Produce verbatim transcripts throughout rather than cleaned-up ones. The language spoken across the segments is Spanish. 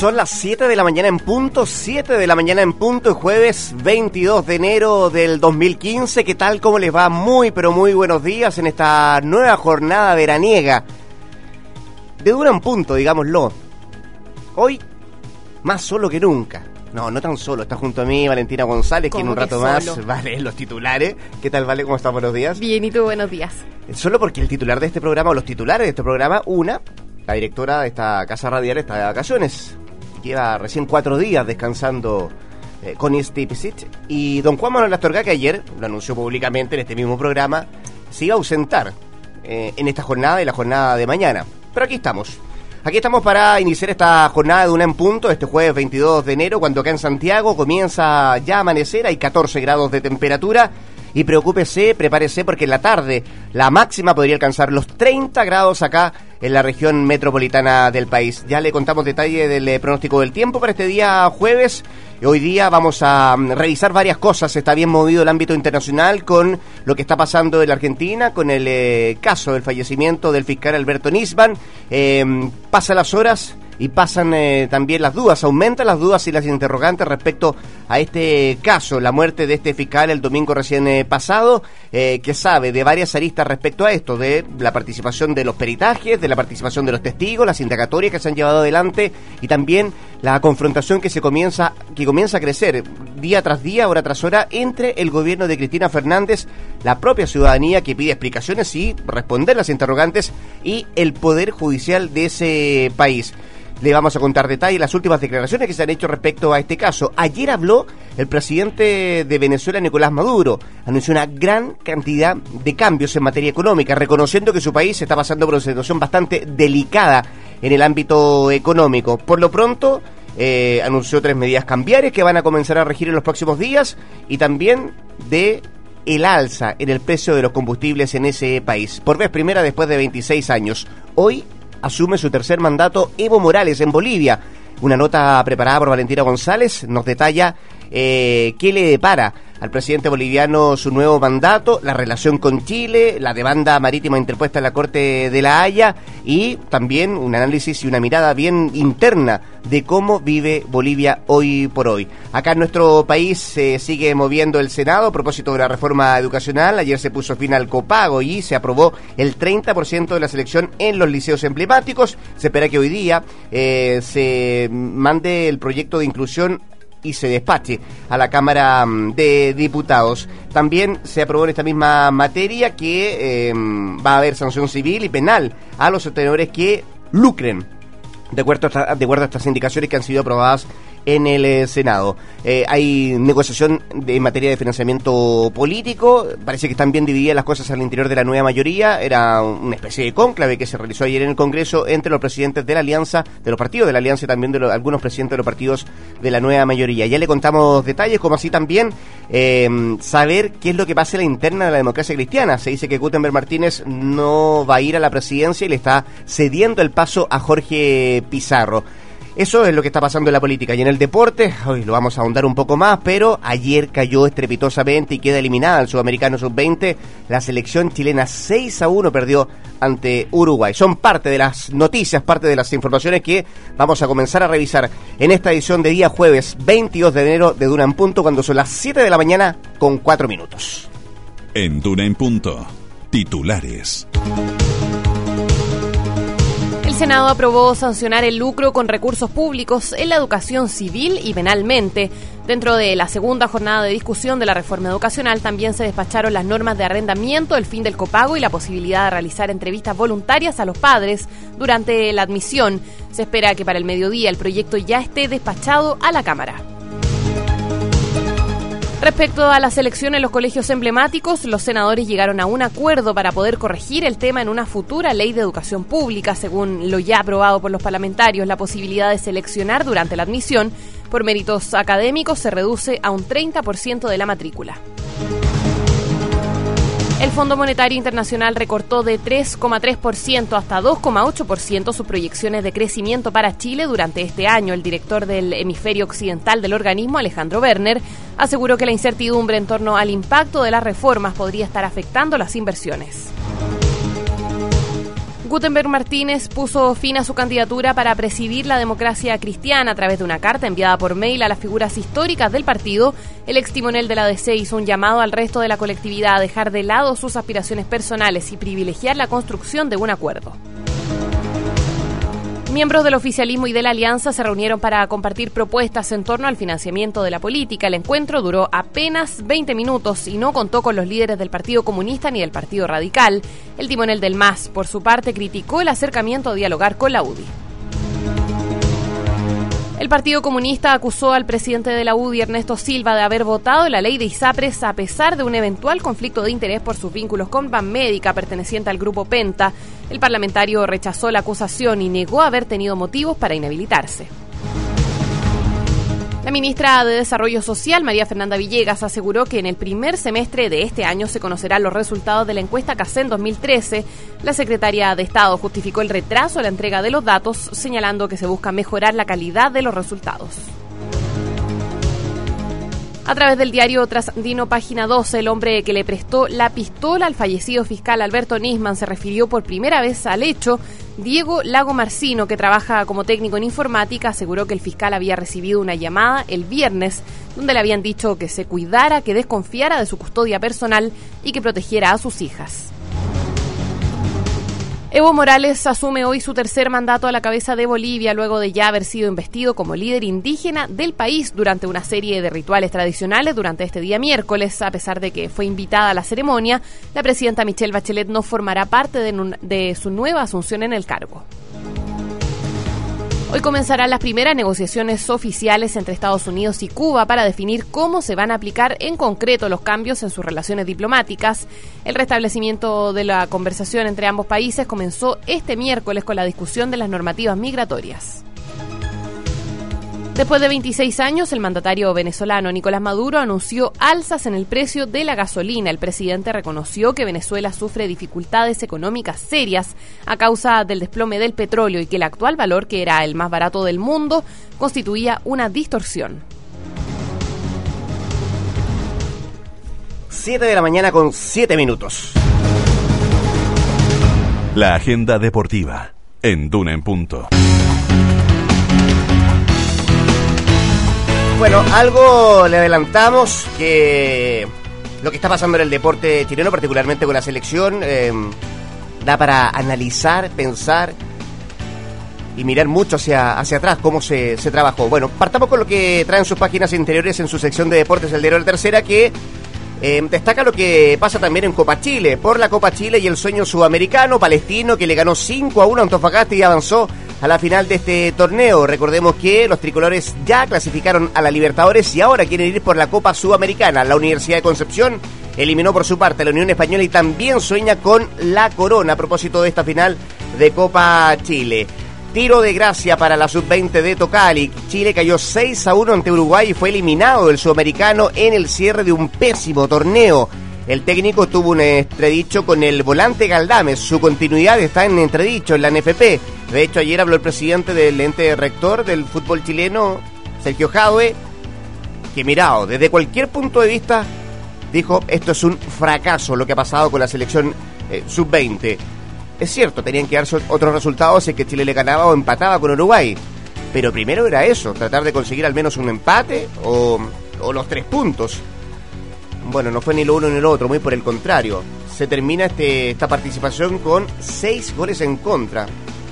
Son las siete de la mañana en punto, siete de la mañana en punto, jueves veintidós de enero del dos mil quince. ¿Qué tal? ¿Cómo les va? Muy, pero muy buenos días en esta nueva jornada veraniega. De dura en punto, digámoslo. Hoy, más solo que nunca. No, no tan solo. Está junto a mí Valentina González, que en un rato más va a leer los titulares. ¿Qué tal, Vale? ¿Cómo estás? Buenos días. Bien, ¿y tú? Buenos días. Solo porque el titular de este programa, o los titulares de este programa, una, la directora de esta casa radial está de vacaciones. Lleva recién cuatro días descansando eh, con este visit. Y don Juan Manuel Astorga, que ayer lo anunció públicamente en este mismo programa, se iba a ausentar eh, en esta jornada y la jornada de mañana. Pero aquí estamos. Aquí estamos para iniciar esta jornada de una en punto, este jueves veintidós de enero, cuando acá en Santiago comienza ya a amanecer, hay catorce grados de temperatura. Y preocúpese, prepárese, porque en la tarde la máxima podría alcanzar los treinta grados acá en la región metropolitana del país. Ya le contamos detalles del eh, pronóstico del tiempo para este día jueves. Hoy día vamos a um, revisar varias cosas. Está bien movido el ámbito internacional con lo que está pasando en la Argentina, con el eh, caso del fallecimiento del fiscal Alberto Nisman. Eh, pasan las horas y pasan eh, también las dudas, aumentan las dudas y las interrogantes respecto a este caso, la muerte de este fiscal el domingo recién eh, pasado, eh, que sabe de varias aristas respecto a esto, de la participación de los peritajes, de la participación de los testigos, las indagatorias que se han llevado adelante y también la confrontación que se comienza, que comienza a crecer día tras día, hora tras hora, entre el gobierno de Cristina Fernández, la propia ciudadanía que pide explicaciones y responder las interrogantes y el Poder Judicial de ese país. Le vamos a contar detalles, las últimas declaraciones que se han hecho respecto a este caso. Ayer habló el presidente de Venezuela, Nicolás Maduro. Anunció una gran cantidad de cambios en materia económica, reconociendo que su país está pasando por una situación bastante delicada en el ámbito económico. Por lo pronto, eh, anunció tres medidas cambiarias que van a comenzar a regir en los próximos días y también de el alza en el precio de los combustibles en ese país. Por vez primera después de veintiséis años. Hoy asume su tercer mandato Evo Morales en Bolivia. Una nota preparada por Valentina González nos detalla eh, qué le depara al presidente boliviano su nuevo mandato, la relación con Chile, la demanda marítima interpuesta en la Corte de La Haya y también un análisis y una mirada bien interna de cómo vive Bolivia hoy por hoy. Acá en nuestro país se sigue moviendo el Senado a propósito de la reforma educacional. Ayer se puso fin al copago y se aprobó el treinta por ciento de la selección en los liceos emblemáticos. Se espera que hoy día eh, se mande el proyecto de inclusión y se despache a la Cámara de Diputados. También se aprobó en esta misma materia que eh, va a haber sanción civil y penal a los sostenedores que lucren, de acuerdo a, esta, de acuerdo a estas indicaciones que han sido aprobadas en el eh, Senado. Eh, hay negociación de, en materia de financiamiento político. Parece que están bien divididas las cosas al interior de la nueva mayoría. Era una especie de cónclave que se realizó ayer en el Congreso entre los presidentes de la Alianza, de los partidos de la Alianza y también de los, algunos presidentes de los partidos de la nueva mayoría. Ya le contamos detalles, como así también eh, saber qué es lo que pasa en la interna de la democracia cristiana. Se dice que Gutenberg Martínez no va a ir a la presidencia y le está cediendo el paso a Jorge Pizarro. Eso es lo que está pasando en la política. Y en el deporte, hoy lo vamos a ahondar un poco más, pero ayer cayó estrepitosamente y queda eliminada el sudamericano sub veinte. La selección chilena seis a uno perdió ante Uruguay. Son parte de las noticias, parte de las informaciones que vamos a comenzar a revisar en esta edición de día jueves veintidós de enero de Duna en Punto, cuando son las siete de la mañana con cuatro minutos. En Duna en Punto, titulares. El Senado aprobó sancionar el lucro con recursos públicos en la educación civil y penalmente. Dentro de la segunda jornada de discusión de la reforma educacional también se despacharon las normas de arrendamiento, el fin del copago y la posibilidad de realizar entrevistas voluntarias a los padres durante la admisión. Se espera que para el mediodía el proyecto ya esté despachado a la Cámara. Respecto a la selección en los colegios emblemáticos, los senadores llegaron a un acuerdo para poder corregir el tema en una futura ley de educación pública, según lo ya aprobado por los parlamentarios. La posibilidad de seleccionar durante la admisión por méritos académicos se reduce a un treinta por ciento de la matrícula. El Fondo Monetario Internacional recortó de tres coma tres por ciento hasta dos coma ocho por ciento sus proyecciones de crecimiento para Chile durante este año. El director del hemisferio occidental del organismo, Alejandro Werner, aseguró que la incertidumbre en torno al impacto de las reformas podría estar afectando las inversiones. Gutenberg Martínez puso fin a su candidatura para presidir la democracia cristiana a través de una carta enviada por mail a las figuras históricas del partido. El ex timonel de la A D C hizo un llamado al resto de la colectividad a dejar de lado sus aspiraciones personales y privilegiar la construcción de un acuerdo. Miembros del oficialismo y de la alianza se reunieron para compartir propuestas en torno al financiamiento de la política. El encuentro duró apenas veinte minutos y no contó con los líderes del Partido Comunista ni del Partido Radical. El timonel del M A S, por su parte, criticó el acercamiento a dialogar con la U D I. El Partido Comunista acusó al presidente de la U D I, Ernesto Silva, de haber votado la ley de ISAPRES a pesar de un eventual conflicto de interés por sus vínculos con Banmédica, perteneciente al grupo Penta. El parlamentario rechazó la acusación y negó haber tenido motivos para inhabilitarse. La ministra de Desarrollo Social, María Fernanda Villegas, aseguró que en el primer semestre de este año se conocerán los resultados de la encuesta CACEN dos mil trece. La secretaria de Estado justificó el retraso en la entrega de los datos, señalando que se busca mejorar la calidad de los resultados. A través del diario Trasandino, página doce, el hombre que le prestó la pistola al fallecido fiscal Alberto Nisman se refirió por primera vez al hecho. Diego Lago Marcino, que trabaja como técnico en informática, aseguró que el fiscal había recibido una llamada el viernes donde le habían dicho que se cuidara, que desconfiara de su custodia personal y que protegiera a sus hijas. Evo Morales asume hoy su tercer mandato a la cabeza de Bolivia luego de ya haber sido investido como líder indígena del país durante una serie de rituales tradicionales durante este día miércoles. A pesar de que fue invitada a la ceremonia, la presidenta Michelle Bachelet no formará parte de, de su nueva asunción en el cargo. Hoy comenzarán las primeras negociaciones oficiales entre Estados Unidos y Cuba para definir cómo se van a aplicar en concreto los cambios en sus relaciones diplomáticas. El restablecimiento de la conversación entre ambos países comenzó este miércoles con la discusión de las normativas migratorias. Después de veintiséis años, el mandatario venezolano Nicolás Maduro anunció alzas en el precio de la gasolina. El presidente reconoció que Venezuela sufre dificultades económicas serias a causa del desplome del petróleo y que el actual valor, que era el más barato del mundo, constituía una distorsión. siete de la mañana con siete minutos. La agenda deportiva en Duna en Punto. Bueno, algo le adelantamos, que lo que está pasando en el deporte chileno, particularmente con la selección, eh, da para analizar, pensar y mirar mucho hacia, hacia atrás cómo se, se trabajó. Bueno, partamos con lo que traen sus páginas interiores en su sección de deportes, el diario La Tercera, que eh, destaca lo que pasa también en Copa Chile. Por la Copa Chile y el sueño sudamericano, Palestino, que le ganó cinco a uno a Antofagasta y avanzó a la final de este torneo. Recordemos que los tricolores ya clasificaron a la Libertadores y ahora quieren ir por la Copa Sudamericana. La Universidad de Concepción eliminó por su parte a la Unión Española y también sueña con la corona a propósito de esta final de Copa Chile. Tiro de gracia para la sub veinte de Tocali. Chile cayó seis a uno ante Uruguay y fue eliminado del Sudamericano en el cierre de un pésimo torneo. El técnico tuvo un entredicho con el volante Galdames. Su continuidad está en entredicho en la N F P. De hecho, ayer habló el presidente del ente rector del fútbol chileno, Sergio Jadue, que mirado, desde cualquier punto de vista, dijo, esto es un fracaso lo que ha pasado con la selección eh, sub veinte. Es cierto, tenían que darse otros resultados si es que Chile le ganaba o empataba con Uruguay. Pero primero era eso, tratar de conseguir al menos un empate o, o los tres puntos. Bueno, no fue ni lo uno ni lo otro, muy por el contrario. Se termina este, esta participación con seis goles en contra.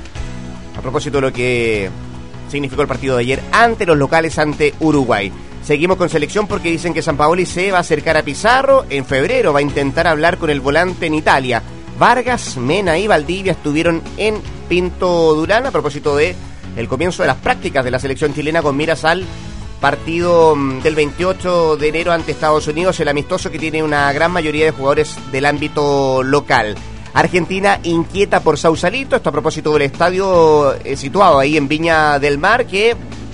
A propósito de lo que significó el partido de ayer ante los locales, ante Uruguay. Seguimos con selección porque dicen que Sampaoli se va a acercar a Pizarro. En febrero va a intentar hablar con el volante en Italia. Vargas, Mena y Valdivia estuvieron en Pinto Durán a propósito de el comienzo de las prácticas de la selección chilena con miras al partido del veintiocho de enero ante Estados Unidos, el amistoso que tiene una gran mayoría de jugadores del ámbito local. Argentina inquieta por Sausalito, esto a propósito del estadio eh, situado ahí en Viña del Mar, que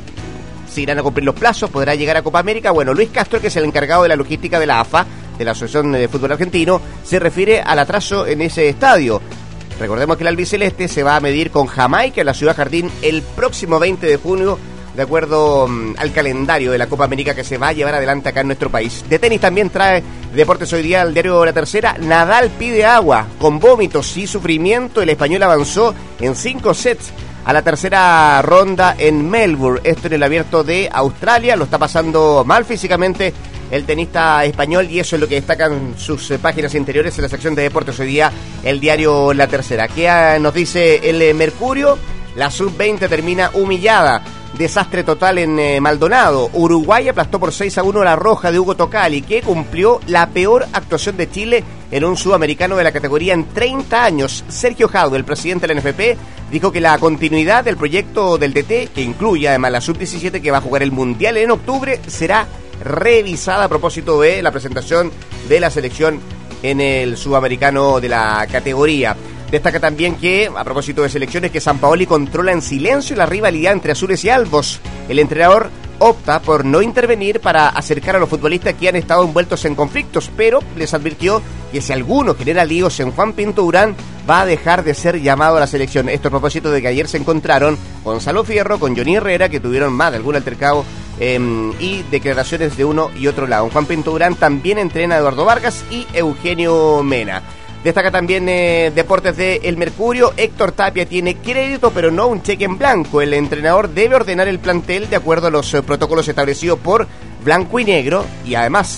si irán a cumplir los plazos, podrá llegar a Copa América. Bueno, Luis Castro, que es el encargado de la logística de la A F A, de la Asociación de Fútbol Argentino, se refiere al atraso en ese estadio. Recordemos que el albiceleste se va a medir con Jamaica en la Ciudad Jardín el próximo veinte de junio de acuerdo um, al calendario de la Copa América que se va a llevar adelante acá en nuestro país. De tenis también trae Deportes Hoy Día, el diario La Tercera. Nadal pide agua. Con vómitos y sufrimiento, el español avanzó en cinco sets a la tercera ronda en Melbourne. Esto en el Abierto de Australia. Lo está pasando mal físicamente el tenista español, y eso es lo que destacan sus eh, páginas interiores en la sección de Deportes Hoy Día, el diario La Tercera. ¿Qué ah, nos dice el eh, Mercurio? La sub veinte termina humillada. Desastre total en eh, Maldonado. Uruguay aplastó por seis a uno a la Roja de Hugo Tocali, que cumplió la peor actuación de Chile en un sudamericano de la categoría en treinta años. Sergio Jaude, el presidente del N F P, dijo que la continuidad del proyecto del D T, que incluye además la sub diecisiete que va a jugar el Mundial en octubre, será revisada a propósito de la presentación de la selección en el sudamericano de la categoría. Destaca también que, a propósito de selecciones, que Sampaoli controla en silencio la rivalidad entre azules y albos. El entrenador opta por no intervenir para acercar a los futbolistas que han estado envueltos en conflictos, pero les advirtió que si alguno genera líos en Juan Pinto Durán, va a dejar de ser llamado a la selección. Esto a propósito de que ayer se encontraron Gonzalo Fierro con Johnny Herrera, que tuvieron más de algún altercado eh, y declaraciones de uno y otro lado. En Juan Pinto Durán también entrena a Eduardo Vargas y Eugenio Mena. Destaca también eh, Deportes de El Mercurio. Héctor Tapia tiene crédito, pero no un cheque en blanco. El entrenador debe ordenar el plantel de acuerdo a los eh, protocolos establecidos por Blanco y Negro, y además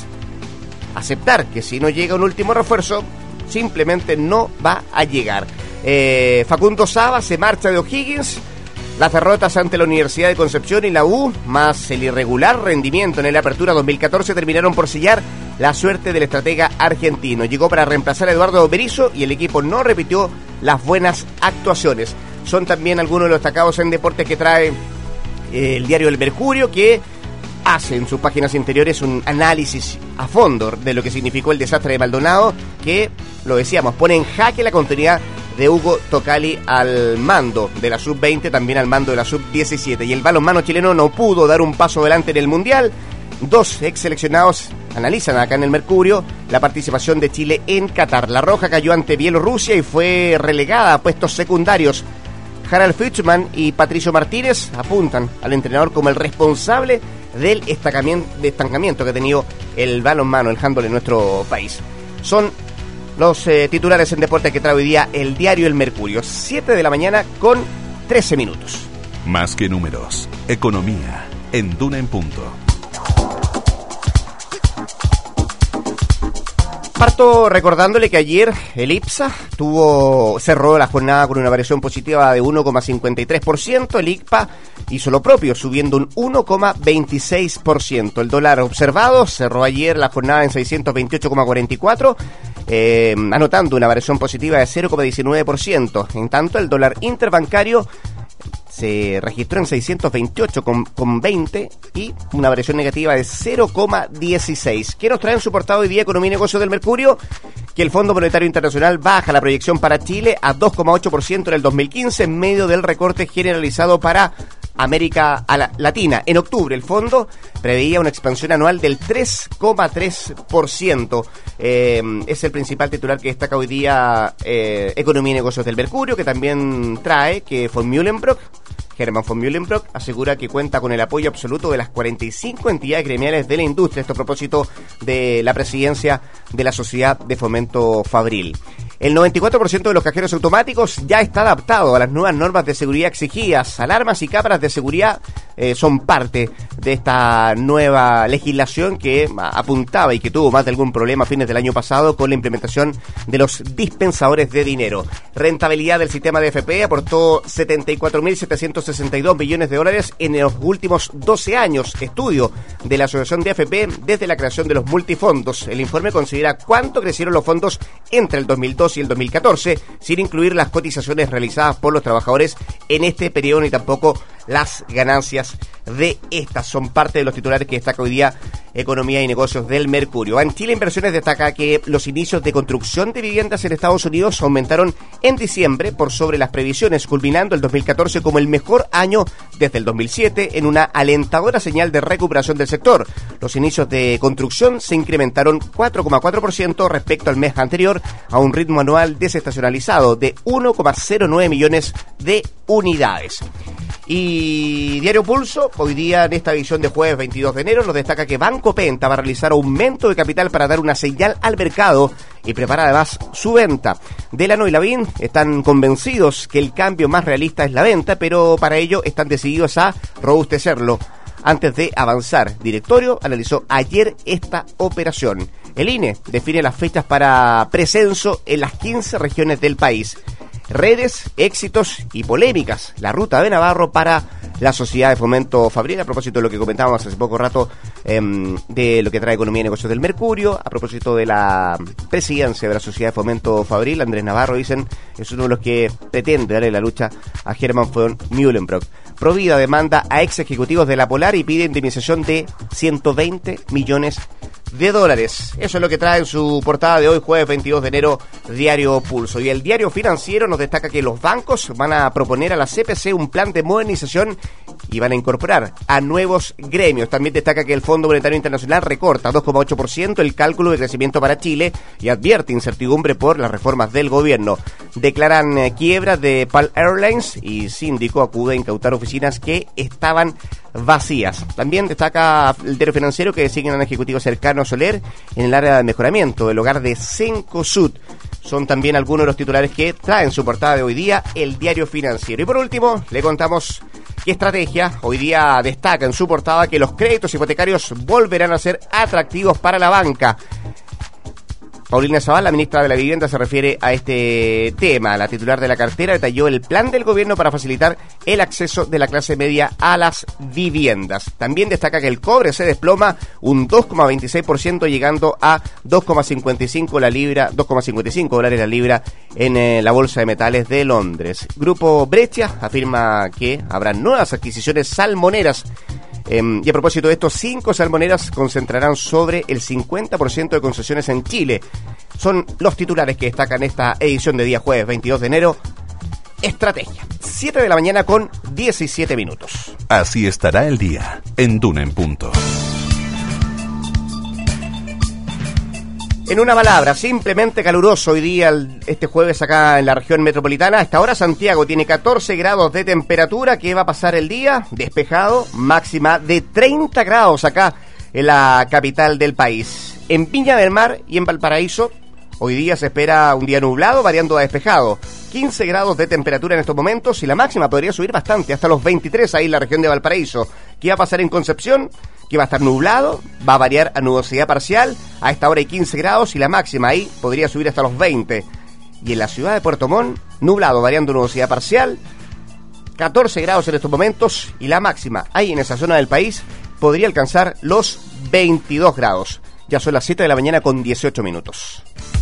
aceptar que si no llega un último refuerzo, simplemente no va a llegar. Eh, Facundo Saba se marcha de O'Higgins. Las derrotas ante la Universidad de Concepción y la U, más el irregular rendimiento en la Apertura dos mil catorce, terminaron por sellar la suerte del estratega argentino. Llegó para reemplazar a Eduardo Berizzo y el equipo no repitió las buenas actuaciones. Son también algunos de los destacados en deportes que trae eh, el diario El Mercurio, que hace en sus páginas interiores un análisis a fondo de lo que significó el desastre de Maldonado, que, lo decíamos, pone en jaque la continuidad de Hugo Tocali al mando de la sub veinte, también al mando de la sub diecisiete. Y el balonmano chileno no pudo dar un paso adelante en el Mundial. Dos ex seleccionados analizan acá en el Mercurio la participación de Chile en Qatar. La Roja cayó ante Bielorrusia y fue relegada a puestos secundarios. Harald Fitzman y Patricio Martínez apuntan al entrenador como el responsable del estancamiento que ha tenido el balonmano, el handball en nuestro país. Son los eh, titulares en deporte que trae hoy día el diario El Mercurio. siete de la mañana con trece minutos. Más que números, economía, en Duna en Punto. Parto recordándole que ayer el IPSA tuvo, cerró la jornada con una variación positiva de uno coma cincuenta y tres por ciento. El I C P A hizo lo propio, subiendo un uno coma veintiséis por ciento. El dólar observado cerró ayer la jornada en seiscientos veintiocho coma cuarenta y cuatro, eh, anotando una variación positiva de cero coma diecinueve por ciento. En tanto, el dólar interbancario se registró en seiscientos veintiocho coma veinte y una variación negativa de cero coma dieciséis. ¿Qué nos trae en su portada hoy día Economía y Negocios del Mercurio? Que el Fondo Monetario Internacional baja la proyección para Chile a dos coma ocho por ciento en el dos mil quince en medio del recorte generalizado para América Latina. En octubre el fondo preveía una expansión anual del tres coma tres por ciento. Eh, es el principal titular que destaca hoy día eh, Economía y Negocios del Mercurio, que también trae que von Mühlenbrock, Hermann von Mühlenbrock, asegura que cuenta con el apoyo absoluto de las cuarenta y cinco entidades gremiales de la industria. Esto a propósito de la presidencia de la Sociedad de Fomento Fabril. El noventa y cuatro por ciento de los cajeros automáticos ya está adaptado a las nuevas normas de seguridad exigidas. Alarmas y cámaras de seguridad eh, son parte de esta nueva legislación que apuntaba y que tuvo más de algún problema a fines del año pasado con la implementación de los dispensadores de dinero. Rentabilidad del sistema de A F P aportó setenta y cuatro mil setecientos sesenta y dos millones de dólares en los últimos doce años. Estudio de la Asociación de A F P desde la creación de los multifondos. El informe considera cuánto crecieron los fondos entre el dos mil dos y el dos mil catorce, sin incluir las cotizaciones realizadas por los trabajadores en este periodo ni tampoco las ganancias de estas. Son parte de los titulares que destaca hoy día Economía y Negocios del Mercurio. En Chile Inversiones destaca que los inicios de construcción de viviendas en Estados Unidos aumentaron en diciembre por sobre las previsiones, culminando el dos mil catorce como el mejor año desde el dos mil siete en una alentadora señal de recuperación del sector. Los inicios de construcción se incrementaron cuatro coma cuatro por ciento respecto al mes anterior, a un ritmo anual desestacionalizado de uno coma cero nueve millones de unidades. Y Diario Pulso, hoy día en esta edición de jueves veintidós de enero, nos destaca que Banco Penta va a realizar aumento de capital para dar una señal al mercado y preparar además su venta. Delano y Lavín están convencidos que el cambio más realista es la venta, pero para ello están decididos a robustecerlo. Antes de avanzar, Directorio analizó ayer esta operación. El I N E define las fechas para precenso en las quince regiones del país. Redes, éxitos y polémicas. La ruta de Navarro para la Sociedad de Fomento Fabril, a propósito de lo que comentábamos hace poco rato, eh, de lo que trae Economía y Negocios del Mercurio, a propósito de la presidencia de la Sociedad de Fomento Fabril. Andrés Navarro, dicen, es uno de los que pretende darle la lucha a Hermann von Mühlenbrock. Provida demanda a ex ejecutivos de la Polar y pide indemnización de ciento veinte millones de dólares. Eso es lo que trae en su portada de hoy, jueves veintidós de enero, Diario Pulso. Y el Diario Financiero nos destaca que los bancos van a proponer a la C P C un plan de modernización y van a incorporar a nuevos gremios. También destaca que el Fondo Monetario Internacional recorta dos coma ocho por ciento el cálculo de crecimiento para Chile y advierte incertidumbre por las reformas del gobierno. Declaran eh, quiebra de PAL Airlines y síndico acude a incautar oficinas que estaban vacías. También destaca el Diario Financiero que designan a un ejecutivo cercano a Soler en el área de mejoramiento del hogar de Cencosud. Son también algunos de los titulares que traen su portada de hoy día el Diario Financiero. Y por último, le contamos qué estrategia hoy día destaca en su portada que los créditos hipotecarios volverán a ser atractivos para la banca. Paulina Zabal, la ministra de la Vivienda, se refiere a este tema. La titular de la cartera detalló el plan del gobierno para facilitar el acceso de la clase media a las viviendas. También destaca que el cobre se desploma un dos coma veintiséis por ciento, llegando a dos coma cincuenta y cinco la libra, dos coma cincuenta y cinco dólares la libra en eh, la Bolsa de Metales de Londres. Grupo Breccia afirma que habrá nuevas adquisiciones salmoneras. Eh, y a propósito de esto, cinco salmoneras concentrarán sobre el cincuenta por ciento de concesiones en Chile. Son los titulares que destacan esta edición de día jueves veintidós de enero. Estrategia. siete de la mañana con diecisiete minutos. Así estará el día en Duna en Punto. En una palabra, simplemente caluroso hoy día, este jueves acá en la región metropolitana. Hasta ahora Santiago tiene catorce grados de temperatura. ¿Qué va a pasar el día? Despejado, máxima de treinta grados acá en la capital del país. En Viña del Mar y en Valparaíso, hoy día se espera un día nublado, variando a despejado. quince grados de temperatura en estos momentos y la máxima podría subir bastante, hasta los veintitrés ahí en la región de Valparaíso. ¿Qué va a pasar en Concepción? Que va a estar nublado, va a variar a nubosidad parcial, a esta hora hay quince grados y la máxima ahí podría subir hasta los veinte. Y en la ciudad de Puerto Montt, nublado, variando nubosidad parcial, catorce grados en estos momentos y la máxima ahí en esa zona del país podría alcanzar los veintidós grados. Ya son las siete de la mañana con dieciocho minutos.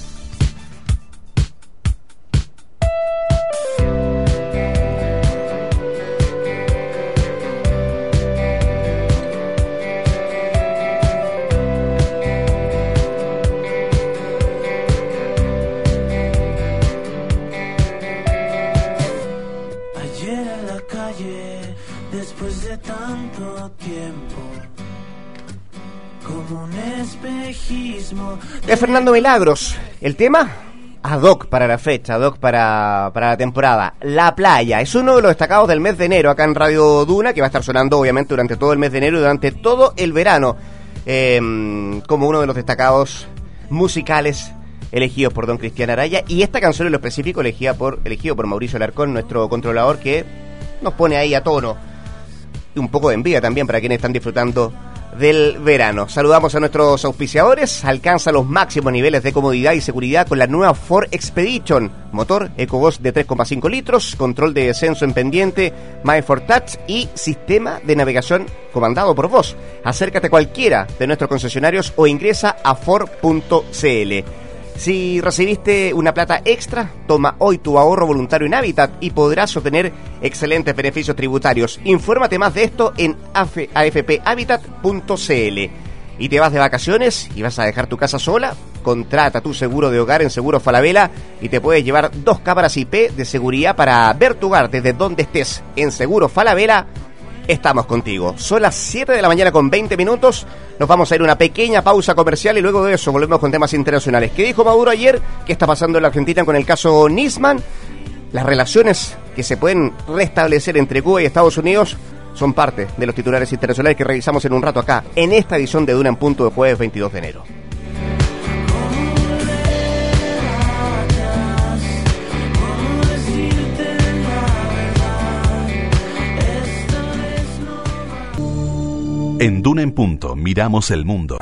De Fernando Milagros, el tema ad hoc para la fecha, ad hoc para, para la temporada. La Playa es uno de los destacados del mes de enero acá en Radio Duna, que va a estar sonando obviamente durante todo el mes de enero y durante todo el verano, eh, como uno de los destacados musicales elegidos por don Cristian Araya. Y esta canción en lo específico elegida por, elegido por Mauricio Alarcón, nuestro controlador, que nos pone ahí a tono. Y un poco de envidia también para quienes están disfrutando del verano. Saludamos a nuestros auspiciadores. Alcanza los máximos niveles de comodidad y seguridad con la nueva Ford Expedition. Motor EcoBoost de tres coma cinco litros, control de descenso en pendiente, My Ford Touch y sistema de navegación comandado por voz. Acércate a cualquiera de nuestros concesionarios o ingresa a ford punto c l. Si recibiste una plata extra, toma hoy tu ahorro voluntario en Habitat y podrás obtener excelentes beneficios tributarios. Infórmate más de esto en a f p habitat punto c l. ¿Y te vas de vacaciones y vas a dejar tu casa sola? Contrata tu seguro de hogar en Seguros Falabella y te puedes llevar dos cámaras I P de seguridad para ver tu hogar desde donde estés. En Seguros Falabella estamos contigo. Son las siete de la mañana con veinte minutos. Nos vamos a ir a una pequeña pausa comercial y luego de eso volvemos con temas internacionales. ¿Qué dijo Maduro ayer? ¿Qué está pasando en la Argentina con el caso Nisman? las relaciones que se pueden restablecer entre Cuba y Estados Unidos son parte de los titulares internacionales que revisamos en un rato acá, en esta edición de Duna en Punto de jueves veintidós de enero. En Duna en Punto miramos el mundo.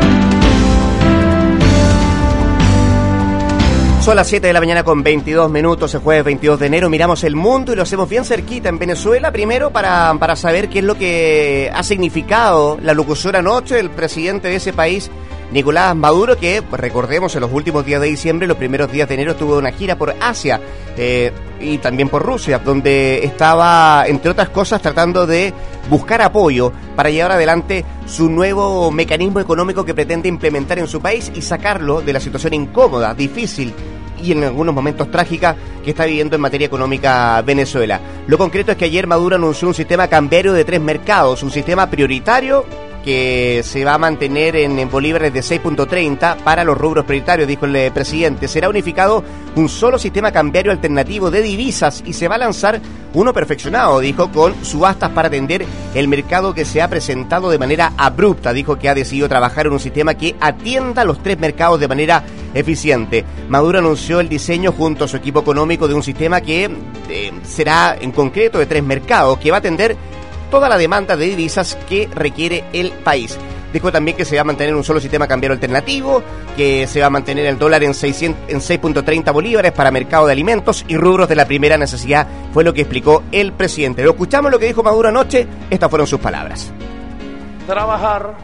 Son las siete de la mañana con veintidós minutos, el jueves veintidós de enero, miramos el mundo y lo hacemos bien cerquita en Venezuela, primero para, para saber qué es lo que ha significado la locución anoche del presidente de ese país, Nicolás Maduro, que recordemos en los últimos días de diciembre, los primeros días de enero tuvo una gira por Asia eh, y también por Rusia, donde estaba, entre otras cosas, tratando de buscar apoyo para llevar adelante su nuevo mecanismo económico que pretende implementar en su país y sacarlo de la situación incómoda, difícil y en algunos momentos trágica que está viviendo en materia económica Venezuela. Lo concreto es que ayer Maduro anunció un sistema cambiario de tres mercados, un sistema prioritario que se va a mantener en, en bolívares de seis punto treinta para los rubros prioritarios, dijo el presidente. Será unificado un solo sistema cambiario alternativo de divisas y se va a lanzar uno perfeccionado, dijo, con subastas para atender el mercado que se ha presentado de manera abrupta. Dijo que ha decidido trabajar en un sistema que atienda los tres mercados de manera eficiente. Maduro anunció el diseño junto a su equipo económico de un sistema que eh, será en concreto de tres mercados, que va a atender toda la demanda de divisas que requiere el país. Dijo también que se va a mantener un solo sistema cambiario alternativo, que se va a mantener el dólar en, seiscientos, en seis punto treinta bolívares para mercado de alimentos y rubros de la primera necesidad, fue lo que explicó el presidente. Lo escuchamos lo que dijo Maduro anoche, estas fueron sus palabras. Trabajar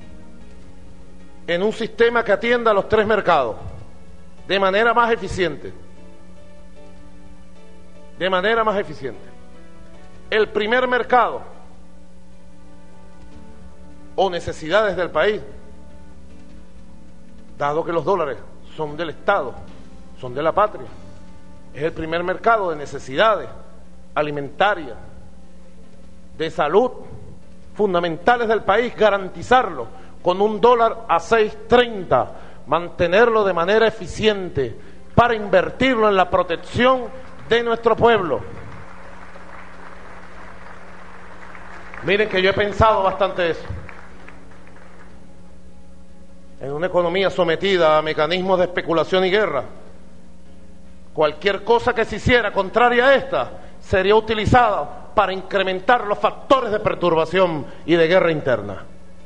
en un sistema que atienda a los tres mercados de manera más eficiente. De manera más eficiente. El primer mercado o necesidades del país, dado que los dólares son del Estado, son de la patria, es el primer mercado de necesidades alimentarias, de salud, fundamentales del país, garantizarlo con un dólar a seis treinta, mantenerlo de manera eficiente para invertirlo en la protección de nuestro pueblo. Miren que yo he pensado bastante eso. En una economía sometida a mecanismos de especulación y guerra, cualquier cosa que se hiciera contraria a esta sería utilizada para incrementar los factores de perturbación y de guerra interna.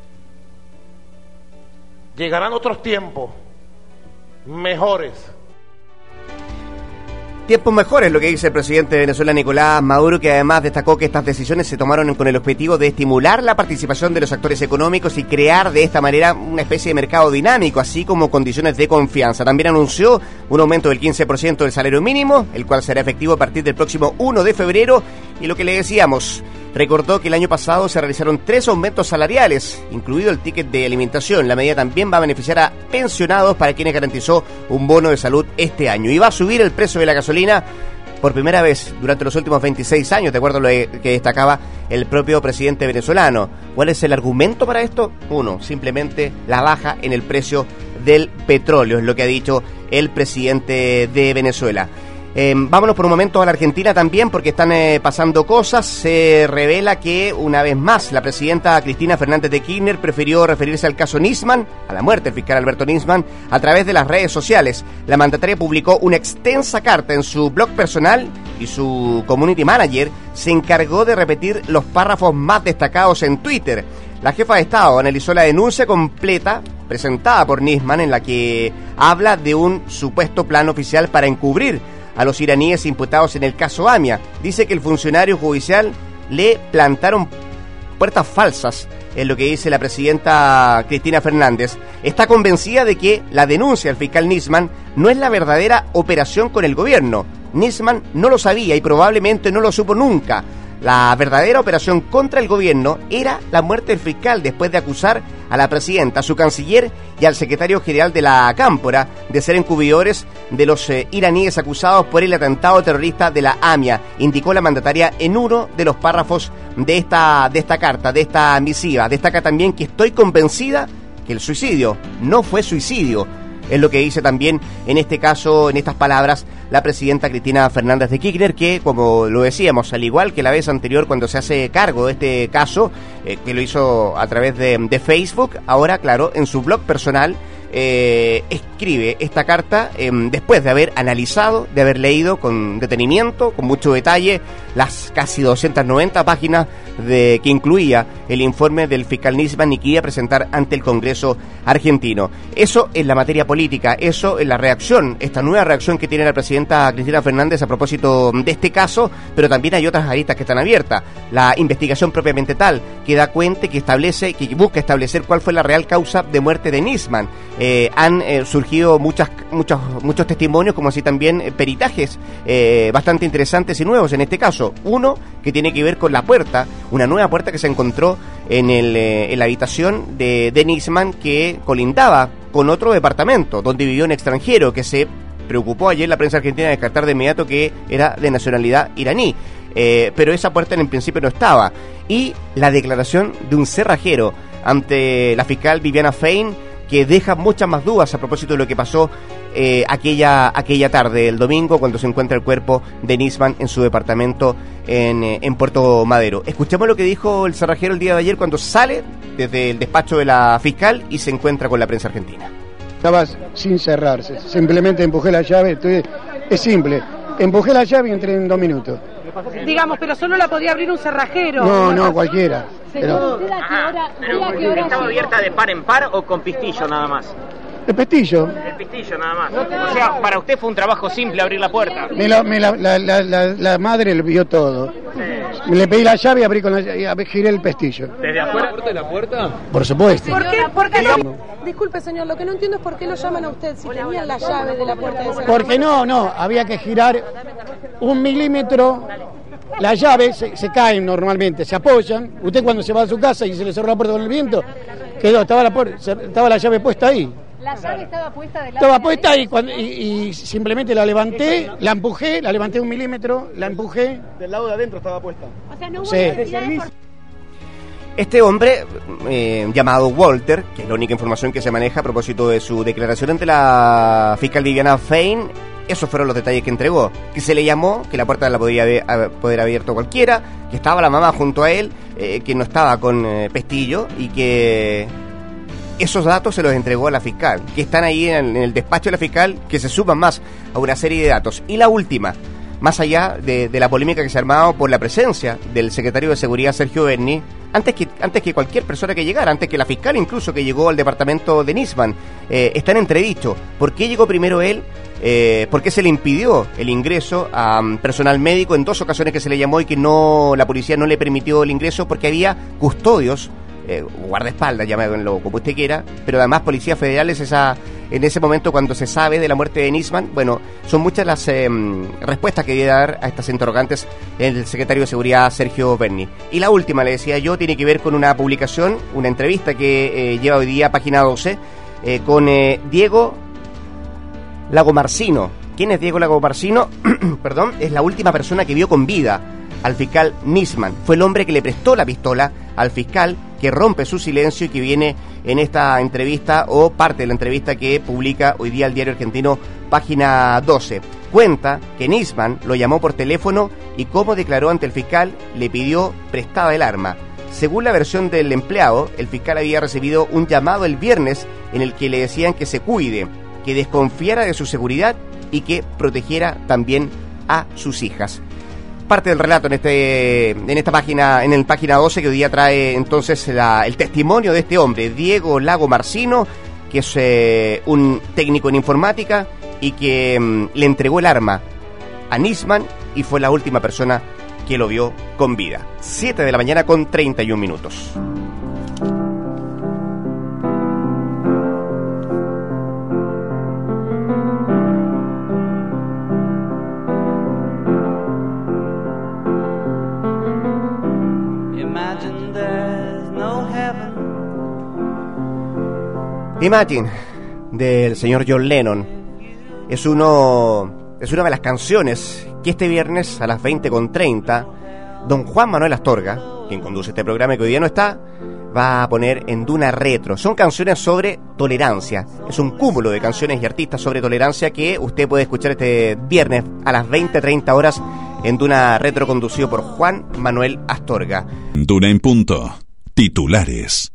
Llegarán otros tiempos mejores. Tiempos mejores, lo que dice el presidente de Venezuela, Nicolás Maduro, que además destacó que estas decisiones se tomaron con el objetivo de estimular la participación de los actores económicos y crear de esta manera una especie de mercado dinámico, así como condiciones de confianza. También anunció un aumento del quince por ciento del salario mínimo, el cual será efectivo a partir del próximo primero de febrero, y lo que le decíamos, recordó que el año pasado se realizaron tres aumentos salariales, incluido el ticket de alimentación. La medida también va a beneficiar a pensionados para quienes garantizó un bono de salud este año. Y va a subir el precio de la gasolina por primera vez durante los últimos veintiséis años, de acuerdo a lo que destacaba el propio presidente venezolano. ¿Cuál es el argumento para esto? Uno, simplemente la baja en el precio del petróleo, es lo que ha dicho el presidente de Venezuela. Eh, vámonos por un momento a la Argentina también, porque están eh, pasando cosas. Se revela que, una vez más, la presidenta Cristina Fernández de Kirchner prefirió referirse al caso Nisman, a la muerte del fiscal Alberto Nisman, a través de las redes sociales. La mandataria publicó una extensa carta en su blog personal y su community manager se encargó de repetir los párrafos más destacados en Twitter. La jefa de Estado analizó la denuncia completa presentada por Nisman, en la que habla de un supuesto plan oficial para encubrir a los iraníes imputados en el caso AMIA. Dice que el funcionario judicial le plantaron puertas falsas, en lo que dice la presidenta Cristina Fernández. Está convencida de que la denuncia del fiscal Nisman no es la verdadera operación con el gobierno. Nisman no lo sabía y probablemente no lo supo nunca. La verdadera operación contra el gobierno era la muerte del fiscal, después de acusar a la presidenta, a su canciller y al secretario general de la Cámpora de ser encubridores de los eh, iraníes acusados por el atentado terrorista de la AMIA, indicó la mandataria en uno de los párrafos de esta, de esta carta, de esta misiva. Destaca también que estoy convencida que el suicidio no fue suicidio. es lo que dice también en este caso, en estas palabras, la presidenta Cristina Fernández de Kirchner, que, como lo decíamos, al igual que la vez anterior cuando se hace cargo de este caso, eh, que lo hizo a través de, de Facebook, ahora, claro, en su blog personal, Eh, escribe esta carta eh, después de haber analizado, de haber leído con detenimiento, con mucho detalle, las casi doscientas noventa páginas de que incluía el informe del fiscal Nisman y que iba a presentar ante el Congreso argentino. Eso en la materia política, eso en la reacción, esta nueva reacción que tiene la presidenta Cristina Fernández a propósito de este caso, pero también hay otras aristas que están abiertas. La investigación propiamente tal, que da cuenta, que establece, que busca establecer cuál fue la real causa de muerte de Nisman. Eh, han eh, surgido muchas, muchos, muchos testimonios, como así también eh, peritajes eh, bastante interesantes y nuevos en este caso. Uno que tiene que ver con la puerta, una nueva puerta que se encontró en, el, eh, en la habitación de, de Nisman, que colindaba con otro departamento donde vivió un extranjero que se preocupó ayer la prensa argentina de descartar de inmediato que era de nacionalidad iraní. Eh, pero esa puerta en el principio no estaba. Y la declaración de un cerrajero ante la fiscal Viviana Fein, que deja muchas más dudas a propósito de lo que pasó eh, aquella aquella tarde, el domingo, cuando se encuentra el cuerpo de Nisman en su departamento en, eh, en Puerto Madero. Escuchemos lo que dijo el cerrajero el día de ayer cuando sale desde el despacho de la fiscal y se encuentra con la prensa argentina. Estaba sin cerrarse, simplemente empujé la llave, estoy, es simple, empujé la llave y entré en dos minutos. Digamos, pero solo la podía abrir un cerrajero. No, no, cualquiera. Pero... ¿Usted a qué hora, pero a qué hora ¿estaba abierta de par en par o con pistillo nada más? El pestillo. El pistillo nada más. O sea, para usted fue un trabajo simple abrir la puerta. Me la, me la, la, la, la, la madre le vio todo. Sí. Le pedí la llave y abrí con la llave, giré el pestillo. ¿Desde afuera de la puerta? Por supuesto. ¿Por qué? ¿Por qué no? Disculpe, señor, lo que no entiendo es por qué lo llaman a usted si tenían la llave de la puerta de esa. Porque no, no, había que girar un milímetro. La llave se, se caen normalmente, se apoyan. Usted cuando se va a su casa y se le cerró la puerta con el viento, quedó, estaba la, puerta, estaba la llave puesta ahí. La llave estaba puesta del lado. Estaba puesta ahí cuando, y, y simplemente la levanté, la empujé, la levanté un milímetro, la empujé. Del lado de adentro estaba puesta. O sea, no hubo sí. necesidad de... Este hombre, eh, llamado Walter, que es la única información que se maneja a propósito de su declaración ante la fiscal Viviana Fein, esos fueron los detalles que entregó, que se le llamó, que la puerta la podría haber, poder abierto cualquiera, que estaba la mamá junto a él, eh, que no estaba con eh, pestillo y que esos datos se los entregó a la fiscal, que están ahí en el, en el despacho de la fiscal, que se suman más a una serie de datos. Y la última, más allá de, de la polémica que se ha armado por la presencia del secretario de Seguridad Sergio Berni, antes que antes que cualquier persona que llegara, antes que la fiscal incluso que llegó al departamento de Nisman, eh, está en entredicho. ¿Por qué llegó primero él? Eh, ¿Por qué se le impidió el ingreso a um, personal médico en dos ocasiones que se le llamó y que no la policía no le permitió el ingreso? Porque había custodios, eh, guardaespaldas, llámelo como usted quiera, pero además policías federales esa, en ese momento cuando se sabe de la muerte de Nisman. Bueno, son muchas las eh, respuestas que debe dar a estas interrogantes el secretario de Seguridad Sergio Berni. Y la última, le decía yo, tiene que ver con una publicación, una entrevista que eh, lleva hoy día Página doce eh, con eh, Diego Lagomarsino. ¿Quién es Diego Lagomarsino? Perdón, es la última persona que vio con vida al fiscal Nisman. Fue el hombre que le prestó la pistola al fiscal, que rompe su silencio y que viene en esta entrevista, o parte de la entrevista que publica hoy día el diario argentino Página doce. Cuenta que Nisman lo llamó por teléfono y, como declaró ante el fiscal, le pidió prestada el arma. Según la versión del empleado, el fiscal había recibido un llamado el viernes en el que le decían que se cuide, que desconfiara de su seguridad y que protegiera también a sus hijas. Parte del relato en este en esta página, en el Página doce, que hoy día trae entonces la, el testimonio de este hombre, Diego Lagomarsino, que es eh, un técnico en informática y que mm, le entregó el arma a Nisman y fue la última persona que lo vio con vida. siete de la mañana con treinta y un minutos. Imagine, del señor John Lennon, es uno es una de las canciones que este viernes a las veinte con treinta don Juan Manuel Astorga, quien conduce este programa y que hoy día no está, va a poner en Duna Retro. Son canciones sobre tolerancia. Es un cúmulo de canciones y artistas sobre tolerancia que usted puede escuchar este viernes a las veinte treinta horas en Duna Retro, conducido por Juan Manuel Astorga. Duna en punto. Titulares.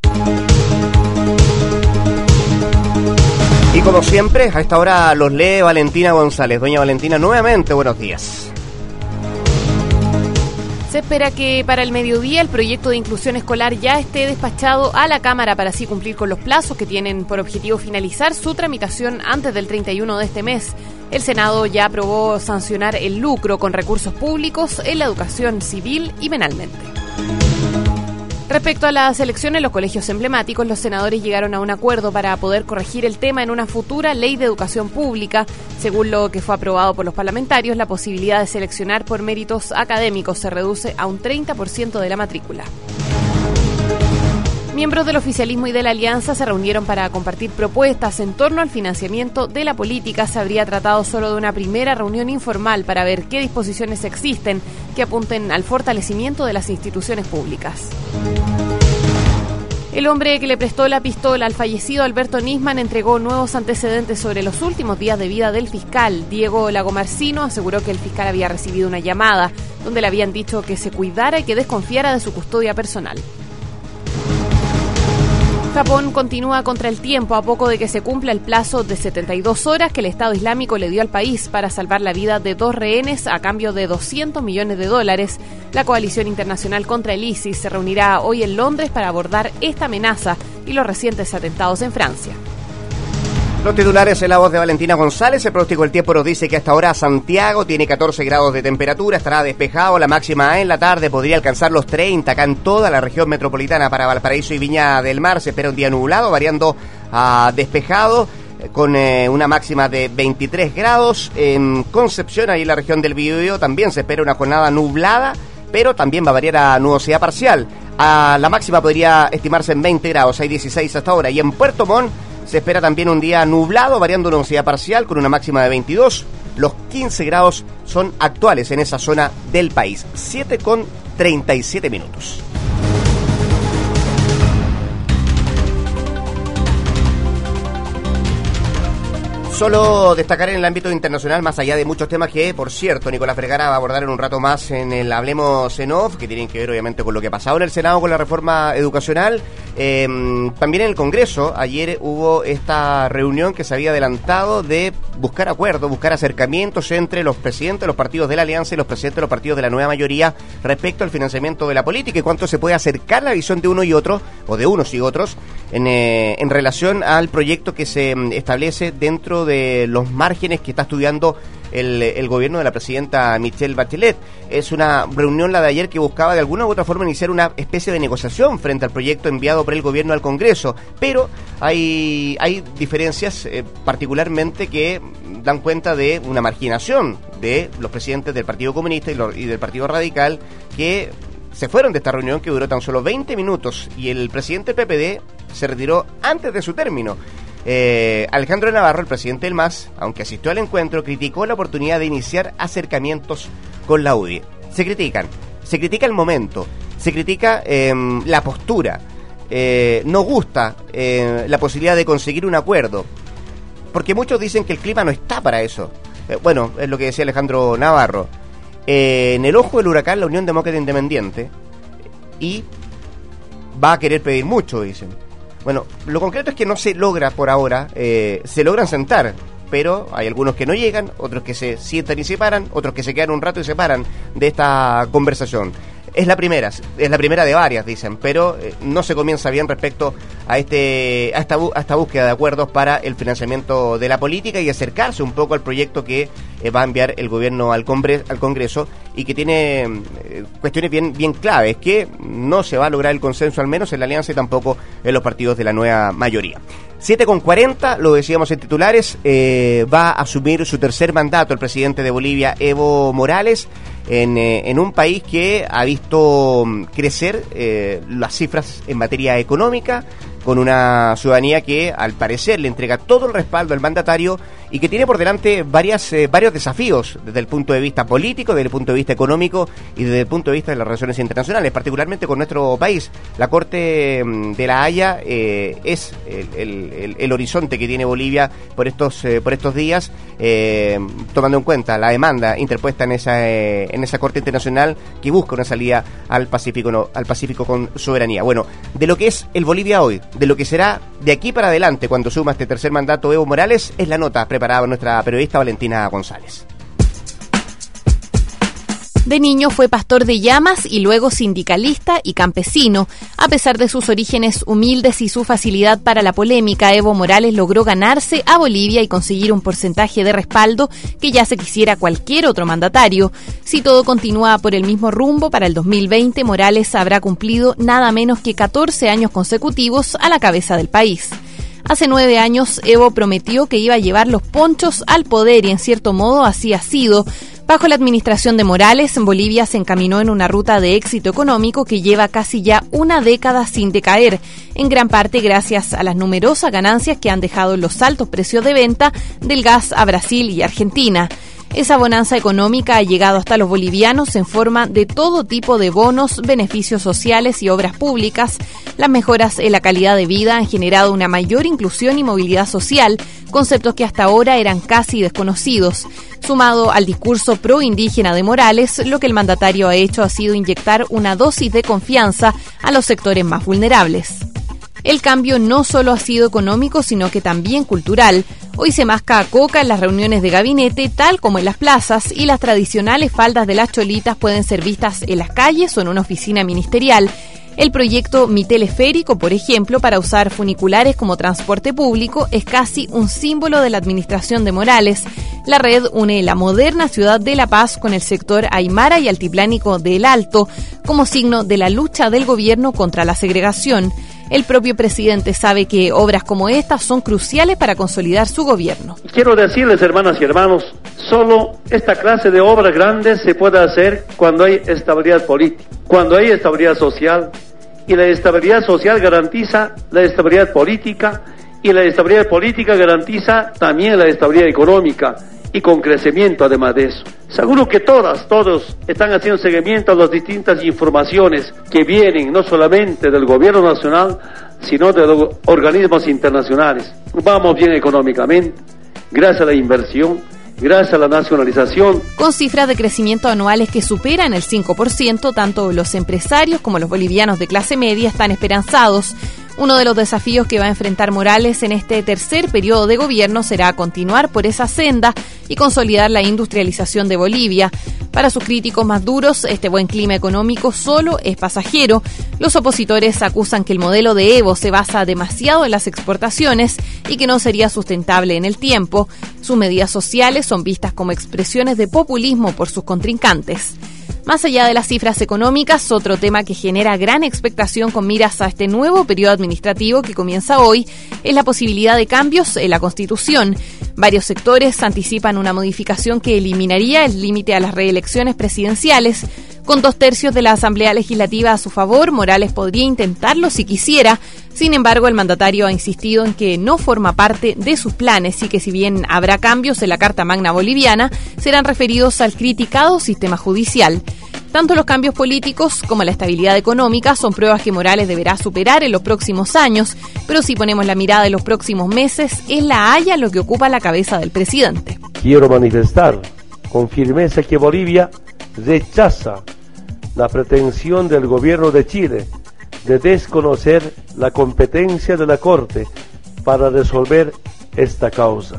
Y como siempre, a esta hora los lee Valentina González. Doña Valentina, nuevamente buenos días. Se espera que para el mediodía el proyecto de inclusión escolar ya esté despachado a la Cámara para así cumplir con los plazos que tienen por objetivo finalizar su tramitación antes del treinta y uno de este mes. El Senado ya aprobó sancionar el lucro con recursos públicos en la educación civil y penalmente. Respecto a las elecciones en los colegios emblemáticos, los senadores llegaron a un acuerdo para poder corregir el tema en una futura ley de educación pública. Según lo que fue aprobado por los parlamentarios, la posibilidad de seleccionar por méritos académicos se reduce a un treinta por ciento de la matrícula. Miembros del oficialismo y de la alianza se reunieron para compartir propuestas en torno al financiamiento de la política. Se habría tratado solo de una primera reunión informal para ver qué disposiciones existen que apunten al fortalecimiento de las instituciones públicas. El hombre que le prestó la pistola al fallecido Alberto Nisman entregó nuevos antecedentes sobre los últimos días de vida del fiscal. Diego Lagomarcino aseguró que el fiscal había recibido una llamada donde le habían dicho que se cuidara y que desconfiara de su custodia personal. Japón continúa contra el tiempo a poco de que se cumpla el plazo de setenta y dos horas que el Estado Islámico le dio al país para salvar la vida de dos rehenes a cambio de doscientos millones de dólares. La coalición internacional contra el ISIS se reunirá hoy en Londres para abordar esta amenaza y los recientes atentados en Francia. Los titulares en la voz de Valentina González. El pronóstico del tiempo nos dice que hasta ahora Santiago tiene catorce grados de temperatura, estará despejado. La máxima en la tarde podría alcanzar los treinta acá en toda la región metropolitana. Para Valparaíso y Viña del Mar se espera un día nublado, variando a despejado, con eh, una máxima de veintitrés grados. En Concepción, ahí en la región del Biobío, también se espera una jornada nublada, pero también va a variar a nubosidad parcial. A la máxima podría estimarse en veinte grados, hay dieciséis hasta ahora. Y en Puerto Montt se espera también un día nublado, variando una nubosidad parcial con una máxima de veintidós. Los quince grados son actuales en esa zona del país. siete con treinta y siete minutos. Solo destacar en el ámbito internacional, más allá de muchos temas que, por cierto, Nicolás Vergara va a abordar en un rato más en el Hablemos en Off, que tienen que ver obviamente con lo que ha pasado en el Senado con la reforma educacional. Eh, también en el Congreso, ayer hubo esta reunión que se había adelantado de buscar acuerdos, buscar acercamientos entre los presidentes de los partidos de la Alianza y los presidentes de los partidos de la nueva mayoría respecto al financiamiento de la política y cuánto se puede acercar la visión de uno y otro, o de unos y otros, en, eh, en relación al proyecto que se establece dentro de los márgenes que está estudiando el, el gobierno de la presidenta Michelle Bachelet. Es una reunión, la de ayer, que buscaba de alguna u otra forma iniciar una especie de negociación frente al proyecto enviado por el gobierno al Congreso, pero hay, hay diferencias eh, particularmente que dan cuenta de una marginación de los presidentes del Partido Comunista y, lo, y del Partido Radical, que se fueron de esta reunión que duró tan solo veinte minutos y el presidente del P P D se retiró antes de su término. Eh, Alejandro Navarro, el presidente del M A S, aunque asistió al encuentro, criticó la oportunidad de iniciar acercamientos con la U D I. Se critican, se critica el momento, se critica eh, la postura, eh, no gusta eh, la posibilidad de conseguir un acuerdo, porque muchos dicen que el clima no está para eso. Eh, bueno, es lo que decía Alejandro Navarro. Eh, en el ojo del huracán la Unión Demócrata Independiente, y va a querer pedir mucho, dicen. Bueno, lo concreto es que no se logra por ahora, eh, se logran sentar, pero hay algunos que no llegan, otros que se sientan y se paran, otros que se quedan un rato y se paran de esta conversación. Es la primera, es la primera de varias, dicen, pero eh, no se comienza bien respecto a este a esta, a esta búsqueda de acuerdos para el financiamiento de la política y acercarse un poco al proyecto que eh, va a enviar el gobierno al, Congreso, al Congreso y que tiene eh, cuestiones bien, bien claves, que no se va a lograr el consenso, al menos en la Alianza y tampoco en los partidos de la nueva mayoría. siete con cuarenta, lo decíamos en titulares, eh, va a asumir su tercer mandato el presidente de Bolivia, Evo Morales, en, eh, en un país que ha visto crecer eh, las cifras en materia económica, con una ciudadanía que al parecer le entrega todo el respaldo al mandatario y que tiene por delante varias, eh, varios desafíos desde el punto de vista político, desde el punto de vista económico y desde el punto de vista de las relaciones internacionales, particularmente con nuestro país. La Corte de La Haya eh, es el, el, el, el horizonte que tiene Bolivia por estos, eh, por estos días, eh, tomando en cuenta la demanda interpuesta en esa, eh, en esa Corte Internacional que busca una salida al Pacífico, no, al Pacífico con soberanía. Bueno, de lo que es el Bolivia hoy, de lo que será de aquí para adelante cuando suma este tercer mandato Evo Morales, es la nota preparada por nuestra periodista Valentina González. De niño fue pastor de llamas y luego sindicalista y campesino. A pesar de sus orígenes humildes y su facilidad para la polémica, Evo Morales logró ganarse a Bolivia y conseguir un porcentaje de respaldo que ya se quisiera cualquier otro mandatario. Si todo continúa por el mismo rumbo, para el dos mil veinte Morales habrá cumplido nada menos que catorce años consecutivos a la cabeza del país. Hace nueve años, Evo prometió que iba a llevar los ponchos al poder y en cierto modo así ha sido. Bajo la administración de Morales, Bolivia se encaminó en una ruta de éxito económico que lleva casi ya una década sin decaer, en gran parte gracias a las numerosas ganancias que han dejado los altos precios de venta del gas a Brasil y Argentina. Esa bonanza económica ha llegado hasta los bolivianos en forma de todo tipo de bonos, beneficios sociales y obras públicas. Las mejoras en la calidad de vida han generado una mayor inclusión y movilidad social, conceptos que hasta ahora eran casi desconocidos. Sumado al discurso pro-indígena de Morales, lo que el mandatario ha hecho ha sido inyectar una dosis de confianza a los sectores más vulnerables. El cambio no solo ha sido económico, sino que también cultural. Hoy se masca a coca en las reuniones de gabinete, tal como en las plazas, y las tradicionales faldas de las cholitas pueden ser vistas en las calles o en una oficina ministerial. El proyecto Mi Teleférico, por ejemplo, para usar funiculares como transporte público, es casi un símbolo de la administración de Morales. La red une la moderna ciudad de La Paz con el sector aymara y altiplánico del Alto, como signo de la lucha del gobierno contra la segregación. El propio presidente sabe que obras como estas son cruciales para consolidar su gobierno. Quiero decirles, hermanas y hermanos, solo esta clase de obras grandes se puede hacer cuando hay estabilidad política, cuando hay estabilidad social, y la estabilidad social garantiza la estabilidad política, y la estabilidad política garantiza también la estabilidad económica, y con crecimiento además de eso. Seguro que todas, todos están haciendo seguimiento a las distintas informaciones que vienen no solamente del gobierno nacional, sino de los organismos internacionales. Vamos bien económicamente, gracias a la inversión, gracias a la nacionalización. Con cifras de crecimiento anuales que superan el cinco por ciento, tanto los empresarios como los bolivianos de clase media están esperanzados. Uno de los desafíos que va a enfrentar Morales en este tercer periodo de gobierno será continuar por esa senda y consolidar la industrialización de Bolivia. Para sus críticos más duros, este buen clima económico solo es pasajero. Los opositores acusan que el modelo de Evo se basa demasiado en las exportaciones y que no sería sustentable en el tiempo. Sus medidas sociales son vistas como expresiones de populismo por sus contrincantes. Más allá de las cifras económicas, otro tema que genera gran expectación con miras a este nuevo periodo administrativo que comienza hoy es la posibilidad de cambios en la Constitución. Varios sectores anticipan una modificación que eliminaría el límite a las reelecciones presidenciales. Con dos tercios de la Asamblea Legislativa a su favor, Morales podría intentarlo si quisiera. Sin embargo, el mandatario ha insistido en que no forma parte de sus planes y que si bien habrá cambios en la Carta Magna boliviana, serán referidos al criticado sistema judicial. Tanto los cambios políticos como la estabilidad económica son pruebas que Morales deberá superar en los próximos años, pero si ponemos la mirada en los próximos meses, es La Haya lo que ocupa la cabeza del presidente. Quiero manifestar con firmeza que Bolivia rechaza la pretensión del gobierno de Chile de desconocer la competencia de la Corte para resolver esta causa.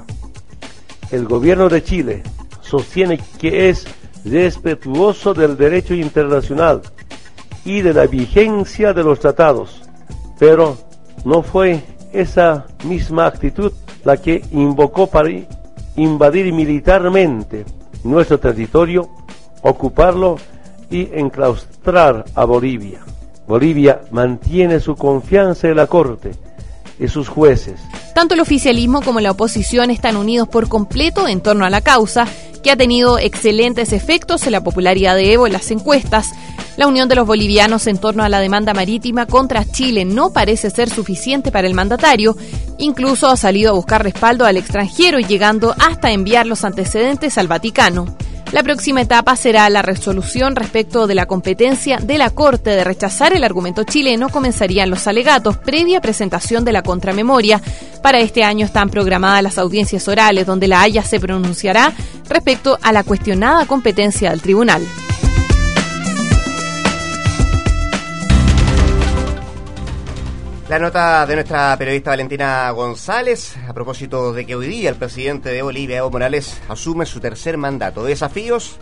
El gobierno de Chile sostiene que es respetuoso del derecho internacional y de la vigencia de los tratados, pero no fue esa misma actitud la que invocó para invadir militarmente nuestro territorio, ocuparlo y enclaustrar a Bolivia. Bolivia mantiene su confianza en la Corte y sus jueces. Tanto el oficialismo como la oposición están unidos por completo en torno a la causa, que ha tenido excelentes efectos en la popularidad de Evo en las encuestas. La unión de los bolivianos en torno a la demanda marítima contra Chile no parece ser suficiente para el mandatario, Incluso ha salido a buscar respaldo al extranjero y llegando hasta enviar los antecedentes al Vaticano. La próxima etapa será la resolución respecto de la competencia de la Corte de rechazar el argumento chileno. Comenzarían los alegatos previa presentación de la contramemoria. Para este año están programadas las audiencias orales, donde la Haya se pronunciará respecto a la cuestionada competencia del tribunal. La nota de nuestra periodista Valentina González a propósito de que hoy día el presidente de Bolivia, Evo Morales, asume su tercer mandato. Desafíos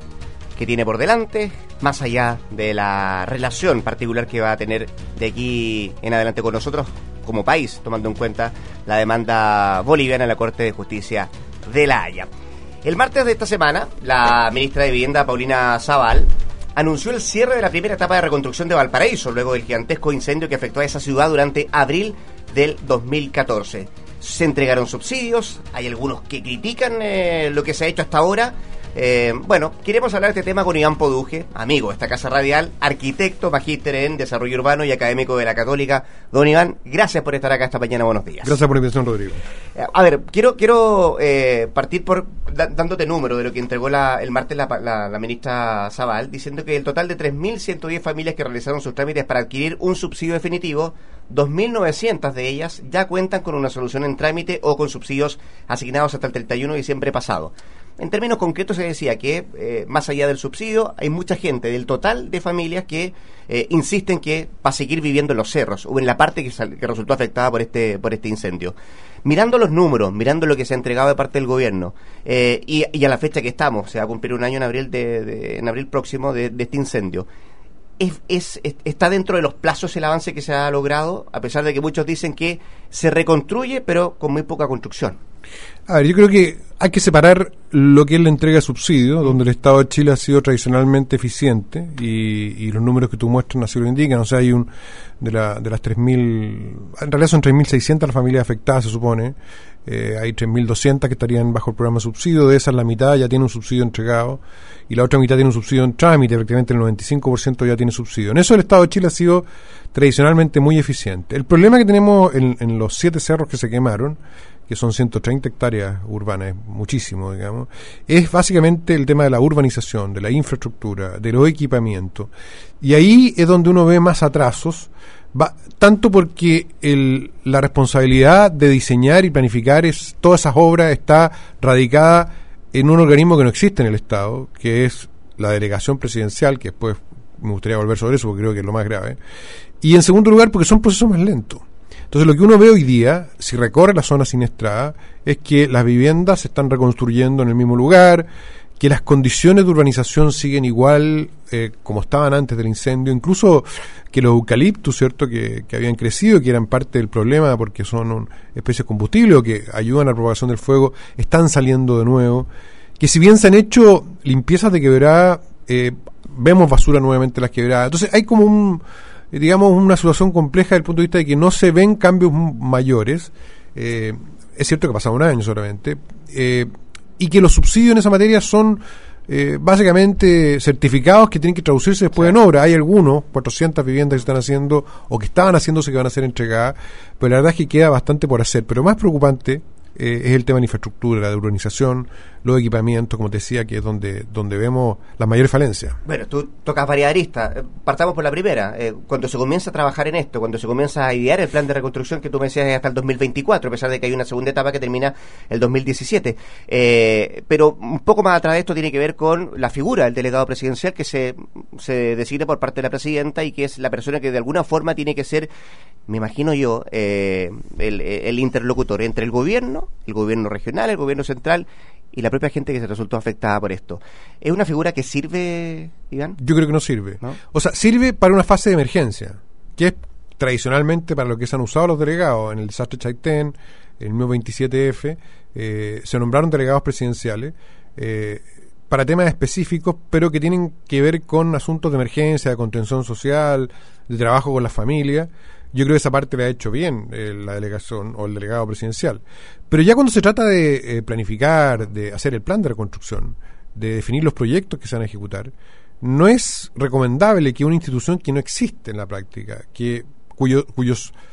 que tiene por delante, más allá de la relación particular que va a tener de aquí en adelante con nosotros como país, tomando en cuenta la demanda boliviana en la Corte de Justicia de La Haya. El martes de esta semana, la ministra de Vivienda, Paulina Zabal, anunció el cierre de la primera etapa de reconstrucción de Valparaíso, luego del gigantesco incendio que afectó a esa ciudad durante abril del dos mil catorce. Se entregaron subsidios, hay algunos que critican eh, lo que se ha hecho hasta ahora. Eh, bueno, queremos hablar de este tema con Iván Poduje, amigo de esta casa radial, arquitecto, magíster en desarrollo urbano y académico de la Católica. Don Iván, gracias por estar acá esta mañana, buenos días. Gracias por la invitación, Rodrigo. Eh, a ver, quiero quiero eh, partir por da, dándote número de lo que entregó la, el martes la, la, la ministra Zabal, diciendo que el total de tres mil ciento diez familias que realizaron sus trámites para adquirir un subsidio definitivo, dos mil novecientas de ellas ya cuentan con una solución en trámite o con subsidios asignados hasta el treinta y uno de diciembre pasado. En términos concretos se decía que, eh, más allá del subsidio, hay mucha gente del total de familias que eh, insisten que para seguir viviendo en los cerros o en la parte que, sal, que resultó afectada por este por este incendio. Mirando los números, mirando lo que se ha entregado de parte del gobierno eh, y, y a la fecha que estamos, se va a cumplir un año en abril de, de en abril próximo de, de este incendio. Es, es, es, ¿Está dentro de los plazos el avance que se ha logrado, a pesar de que muchos dicen que se reconstruye, pero con muy poca construcción? A ver, yo creo que hay que separar lo que es la entrega de subsidios, donde el Estado de Chile ha sido tradicionalmente eficiente y, y los números que tú muestras así lo indican. O sea, hay un de, la, de las tres mil, en realidad son tres mil seiscientas las familias afectadas, se supone. Eh, hay tres mil doscientas que estarían bajo el programa de subsidio. De esas, la mitad ya tiene un subsidio entregado y la otra mitad tiene un subsidio en trámite. Prácticamente el noventa y cinco por ciento ya tiene subsidio. En eso el Estado de Chile ha sido tradicionalmente muy eficiente. El problema que tenemos en, en los siete cerros que se quemaron, que son ciento treinta hectáreas urbanas, es muchísimo, digamos, es básicamente el tema de la urbanización, de la infraestructura, de los equipamientos. Y ahí es donde uno ve más atrasos, va, tanto porque el, la responsabilidad de diseñar y planificar es, todas esas obras está radicada en un organismo que no existe en el Estado, que es la delegación presidencial, que después me gustaría volver sobre eso porque creo que es lo más grave. Y en segundo lugar, porque son procesos más lentos. Entonces, lo que uno ve hoy día, si recorre la zona siniestrada, es que las viviendas se están reconstruyendo en el mismo lugar, que las condiciones de urbanización siguen igual eh, como estaban antes del incendio, incluso que los eucaliptus, ¿cierto?, que, que habían crecido, que eran parte del problema porque son una especie de combustible o que ayudan a la propagación del fuego, están saliendo de nuevo, que si bien se han hecho limpiezas de quebrada, eh, vemos basura nuevamente en las quebradas. Entonces, hay como un... digamos, una situación compleja desde el punto de vista de que no se ven cambios mayores. Eh, es cierto que ha pasado un año solamente, eh, y que los subsidios en esa materia son eh, básicamente certificados que tienen que traducirse después en obra. Hay algunos, cuatrocientas viviendas que están haciendo o que estaban haciéndose que van a ser entregadas, pero la verdad es que queda bastante por hacer. Pero más preocupante eh, es el tema de la infraestructura, la de urbanización, los equipamientos, como te decía, que es donde donde vemos las mayores falencias. Bueno, tú tocas varias aristas. Partamos por la primera. Eh, cuando se comienza a trabajar en esto, cuando se comienza a idear el plan de reconstrucción que tú me decías es hasta el dos mil veinticuatro, a pesar de que hay una segunda etapa que termina el dos mil diecisiete. Eh, pero un poco más atrás de esto tiene que ver con la figura del delegado presidencial que se, se designa por parte de la presidenta y que es la persona que de alguna forma tiene que ser, me imagino yo, eh, el, el interlocutor entre el gobierno, el gobierno regional, el gobierno central y la propia gente que se resultó afectada por esto. ¿Es una figura que sirve, Iván? Yo creo que no sirve. ¿No? O sea, sirve para una fase de emergencia, que es tradicionalmente para lo que se han usado los delegados. En el desastre Chaitén, en el mismo veintisiete F, eh, se nombraron delegados presidenciales eh, para temas específicos, pero que tienen que ver con asuntos de emergencia, de contención social, de trabajo con las familias. Yo creo que esa parte la ha hecho bien eh, la delegación o el delegado presidencial. Pero ya cuando se trata de eh, planificar, de hacer el plan de reconstrucción, de definir los proyectos que se van a ejecutar, no es recomendable que una institución que no existe en la práctica, que cuyo, cuyos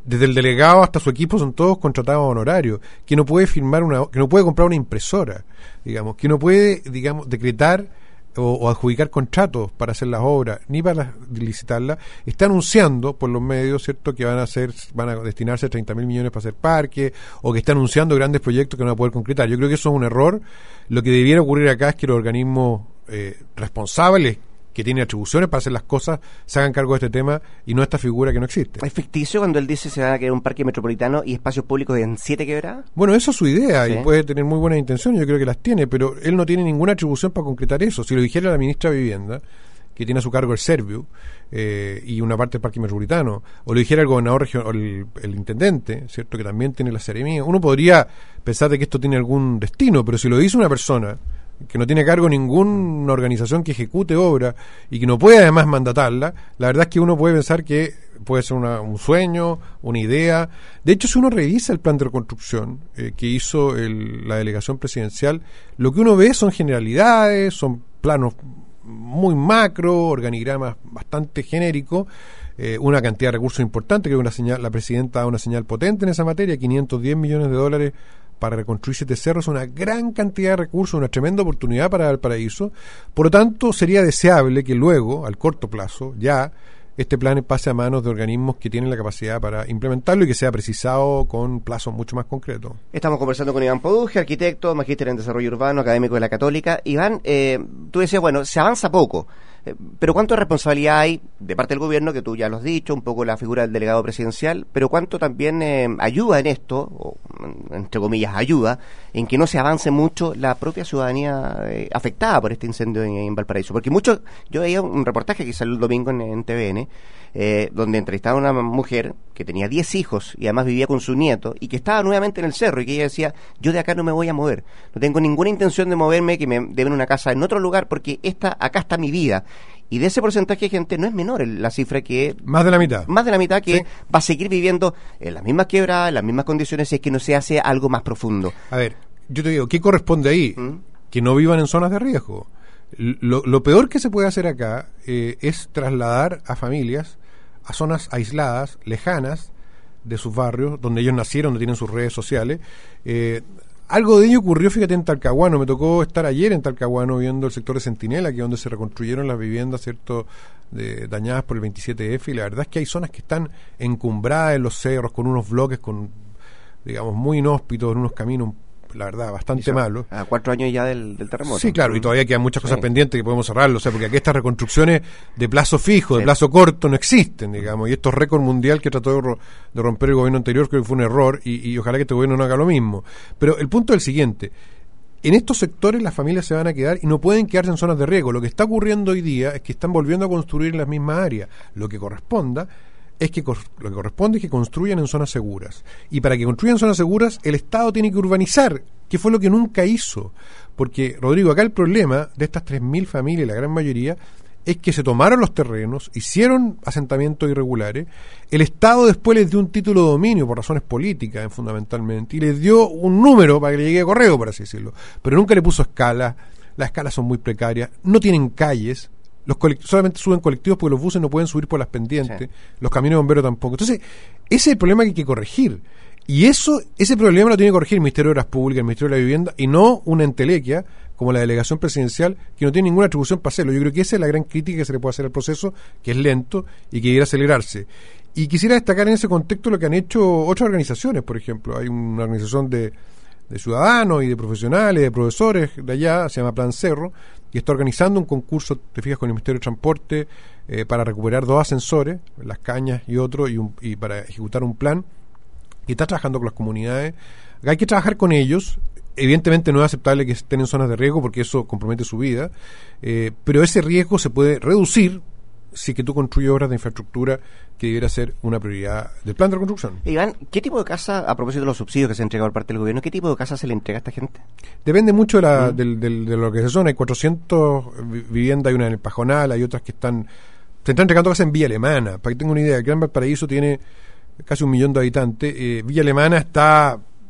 desde el delegado hasta su equipo son todos contratados honorarios, que no puede firmar una, que no puede comprar una impresora, digamos, que no puede, digamos, decretar o, o adjudicar contratos para hacer las obras, ni para licitarlas. Está anunciando por los medios, cierto, que van a hacer, van a destinarse treinta mil millones para hacer parques, o que está anunciando grandes proyectos que no van a poder concretar. Yo creo que eso es un error. Lo que debiera ocurrir acá es que los organismos eh, responsables, que tiene atribuciones para hacer las cosas, se hagan cargo de este tema y no esta figura que no existe. ¿Es ficticio cuando él dice se va a crear un parque metropolitano y espacios públicos en siete quebradas? Bueno, eso es su idea, ¿Sí? Y puede tener muy buenas intenciones, yo creo que las tiene, pero él no tiene ninguna atribución para concretar eso. Si lo dijera la ministra de Vivienda, que tiene a su cargo el Serviu eh, y una parte del parque metropolitano, o lo dijera el gobernador regional, o el, el intendente, cierto, que también tiene la seremía, uno podría pensar de que esto tiene algún destino, pero si lo dice una persona que no tiene a cargo ninguna organización que ejecute obra y que no puede además mandatarla, la verdad es que uno puede pensar que puede ser una, un sueño, una idea. De hecho, si uno revisa el plan de reconstrucción eh, que hizo el, la delegación presidencial, lo que uno ve son generalidades, son planos muy macro, organigramas bastante genéricos, eh, una cantidad de recursos importante. Creo que una señal, la presidenta da una señal potente en esa materia, quinientos diez millones de dólares para reconstruir siete cerros, una gran cantidad de recursos, una tremenda oportunidad para Valparaíso. Por lo tanto, sería deseable que luego, al corto plazo, ya este plan pase a manos de organismos que tienen la capacidad para implementarlo y que sea precisado con plazos mucho más concretos. Estamos conversando con Iván Poduje, arquitecto, magíster en desarrollo urbano, académico de la Católica. Iván, eh, tú decías, bueno, se avanza poco, eh, pero ¿cuánto de responsabilidad hay de parte del gobierno, que tú ya lo has dicho, un poco la figura del delegado presidencial, pero cuánto también eh, ayuda en esto, o entre comillas ayuda, en que no se avance mucho la propia ciudadanía eh, afectada por este incendio en, en Valparaíso? Porque muchos, yo veía un reportaje que salió el domingo en, en T V N, Eh, donde entrevistaba a una mujer que tenía diez hijos y además vivía con su nieto y que estaba nuevamente en el cerro, y que ella decía, yo de acá no me voy a mover, no tengo ninguna intención de moverme, que me deben una casa en otro lugar porque esta, acá está mi vida. Y de ese porcentaje de gente no es menor el, la cifra, que más de la mitad más de la mitad que ¿Sí? va a seguir viviendo en las mismas quebradas, en las mismas condiciones, si es que no se hace algo más profundo. A ver, yo te digo, ¿qué corresponde ahí? ¿Mm? Que no vivan en zonas de riesgo. Lo, lo peor que se puede hacer acá eh, es trasladar a familias a zonas aisladas, lejanas de sus barrios, donde ellos nacieron, donde tienen sus redes sociales. Eh, algo de ello ocurrió, fíjate, en Talcahuano. Me tocó estar ayer en Talcahuano viendo el sector de Centinela, que es donde se reconstruyeron las viviendas, cierto, de, dañadas por el veintisiete F, y la verdad es que hay zonas que están encumbradas en los cerros, con unos bloques, con, digamos, muy inhóspitos, en unos caminos, la verdad, bastante malo. A cuatro años ya del, del terremoto. Sí, claro, y todavía quedan muchas cosas sí. pendientes que podemos cerrarlo, o sea, porque aquí estas reconstrucciones de plazo fijo, de sí. plazo corto, no existen, digamos, y estos récord mundial que trató de, ro- de romper el gobierno anterior, creo que fue un error, y, y ojalá que este gobierno no haga lo mismo. Pero el punto es el siguiente: en estos sectores las familias se van a quedar y no pueden quedarse en zonas de riesgo. Lo que está ocurriendo hoy día es que están volviendo a construir en las mismas áreas. Lo que corresponda es que lo que corresponde es que construyan en zonas seguras. Y para que construyan en zonas seguras, el Estado tiene que urbanizar, que fue lo que nunca hizo. Porque, Rodrigo, acá el problema de estas tres mil familias, la gran mayoría, es que se tomaron los terrenos, hicieron asentamientos irregulares, el Estado después les dio un título de dominio por razones políticas, fundamentalmente, y les dio un número para que le llegue a correo, por así decirlo, pero nunca le puso escala. Las escalas son muy precarias, no tienen calles, los colect- solamente suben colectivos porque los buses no pueden subir por las pendientes, sí. Los camiones de bomberos tampoco. Entonces, ese es el problema que hay que corregir. Y eso, ese problema lo tiene que corregir el Ministerio de Obras Públicas, el Ministerio de la Vivienda, y no una entelequia como la delegación presidencial, que no tiene ninguna atribución para hacerlo. Yo creo que esa es la gran crítica que se le puede hacer al proceso, que es lento y que debiera acelerarse. Y quisiera destacar en ese contexto lo que han hecho otras organizaciones, por ejemplo. Hay una organización de, de ciudadanos y de profesionales, de profesores de allá, se llama Plan Cerro, y está organizando un concurso, te fijas, con el Ministerio de Transporte, eh, para recuperar dos ascensores, Las Cañas y otro, y, un, y para ejecutar un plan, y está trabajando con las comunidades. Hay que trabajar con ellos. Evidentemente no es aceptable que estén en zonas de riesgo porque eso compromete su vida, eh, pero ese riesgo se puede reducir si que tú construyes obras de infraestructura, que debiera ser una prioridad del plan de reconstrucción. Iván, ¿qué tipo de casa, a propósito de los subsidios que se han entregado por parte del gobierno, qué tipo de casa se le entrega a esta gente? Depende mucho de la, ¿Mm? del, del, de la organización. Hay cuatrocientas viviendas, hay una en el Pajonal, hay otras que están, se están entregando casas en Villa Alemana. Para que tenga una idea, el Gran Valparaíso tiene casi un millón de habitantes. eh, Villa Alemana está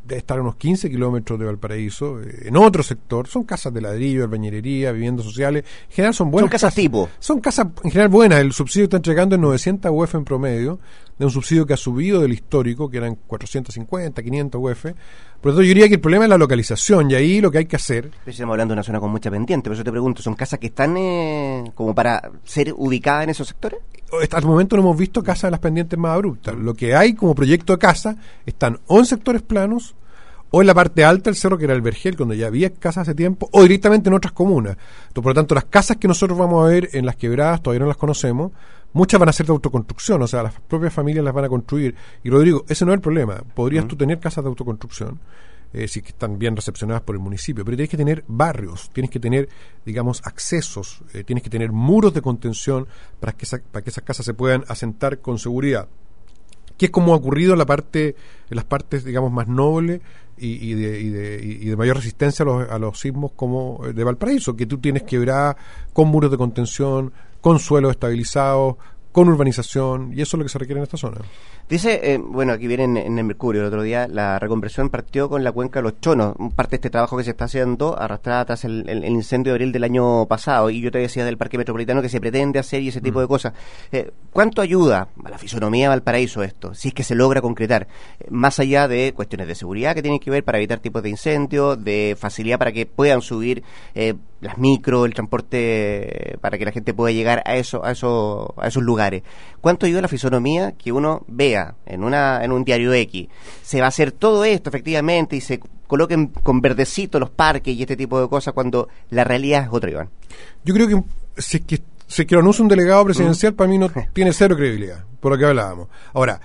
debe estar a unos quince kilómetros de Valparaíso, eh, en otro sector, son casas de ladrillo, albañilería, viviendas sociales, en general son buenas. Son casas tipo. Son casas en general buenas, el subsidio está entregando en novecientas U F en promedio, de un subsidio que ha subido del histórico, que eran cuatrocientos cincuenta, quinientos U F. Por lo tanto, yo diría que el problema es la localización, y ahí lo que hay que hacer... Estamos hablando de una zona con mucha pendiente, por eso te pregunto, ¿son casas que están eh, como para ser ubicadas en esos sectores? Hasta el momento no hemos visto casas de las pendientes más abruptas. Lo que hay como proyecto de casa están o en sectores planos, o en la parte alta del cerro, que era el Vergel, cuando ya había casas hace tiempo, o directamente en otras comunas. Por lo tanto, las casas que nosotros vamos a ver en las quebradas todavía no las conocemos. Muchas van a ser de autoconstrucción, o sea, las propias familias las van a construir. Y Rodrigo, ese no es el problema. Podrías uh-huh. tú tener casas de autoconstrucción, eh, si que están bien recepcionadas por el municipio, pero tienes que tener barrios, tienes que tener, digamos, accesos, eh, tienes que tener muros de contención para que, esa, para que esas casas se puedan asentar con seguridad. Que es como ha ocurrido en la parte, en las partes, digamos, más nobles y, y, de, y, de, y de mayor resistencia a los, a los sismos, como de Valparaíso, que tú tienes quebrada con muros de contención, con suelos estabilizados, con urbanización, y eso es lo que se requiere en esta zona. Dice, eh, bueno, aquí viene en, en el Mercurio, el otro día, la reconversión partió con la cuenca de los Chonos, parte de este trabajo que se está haciendo, arrastrada tras el, el, el incendio de abril del año pasado, y yo te decía del Parque Metropolitano que se pretende hacer y ese tipo mm. de cosas. Eh, ¿Cuánto ayuda a la fisonomía de Valparaíso esto, si es que se logra concretar? Eh, más allá de cuestiones de seguridad que tienen que ver para evitar tipos de incendios, de facilidad para que puedan subir eh, las micros, el transporte, para que la gente pueda llegar a eso, a eso, a esos lugares. ¿Cuánto ayuda la fisonomía que uno vea en una en un diario X? Se va a hacer todo esto efectivamente y se coloquen con verdecito los parques y este tipo de cosas cuando la realidad es otra, Iván. Yo creo que si es que, si es que lo anuncia un delegado presidencial, mm. para mí no tiene cero credibilidad, por lo que hablábamos. Ahora,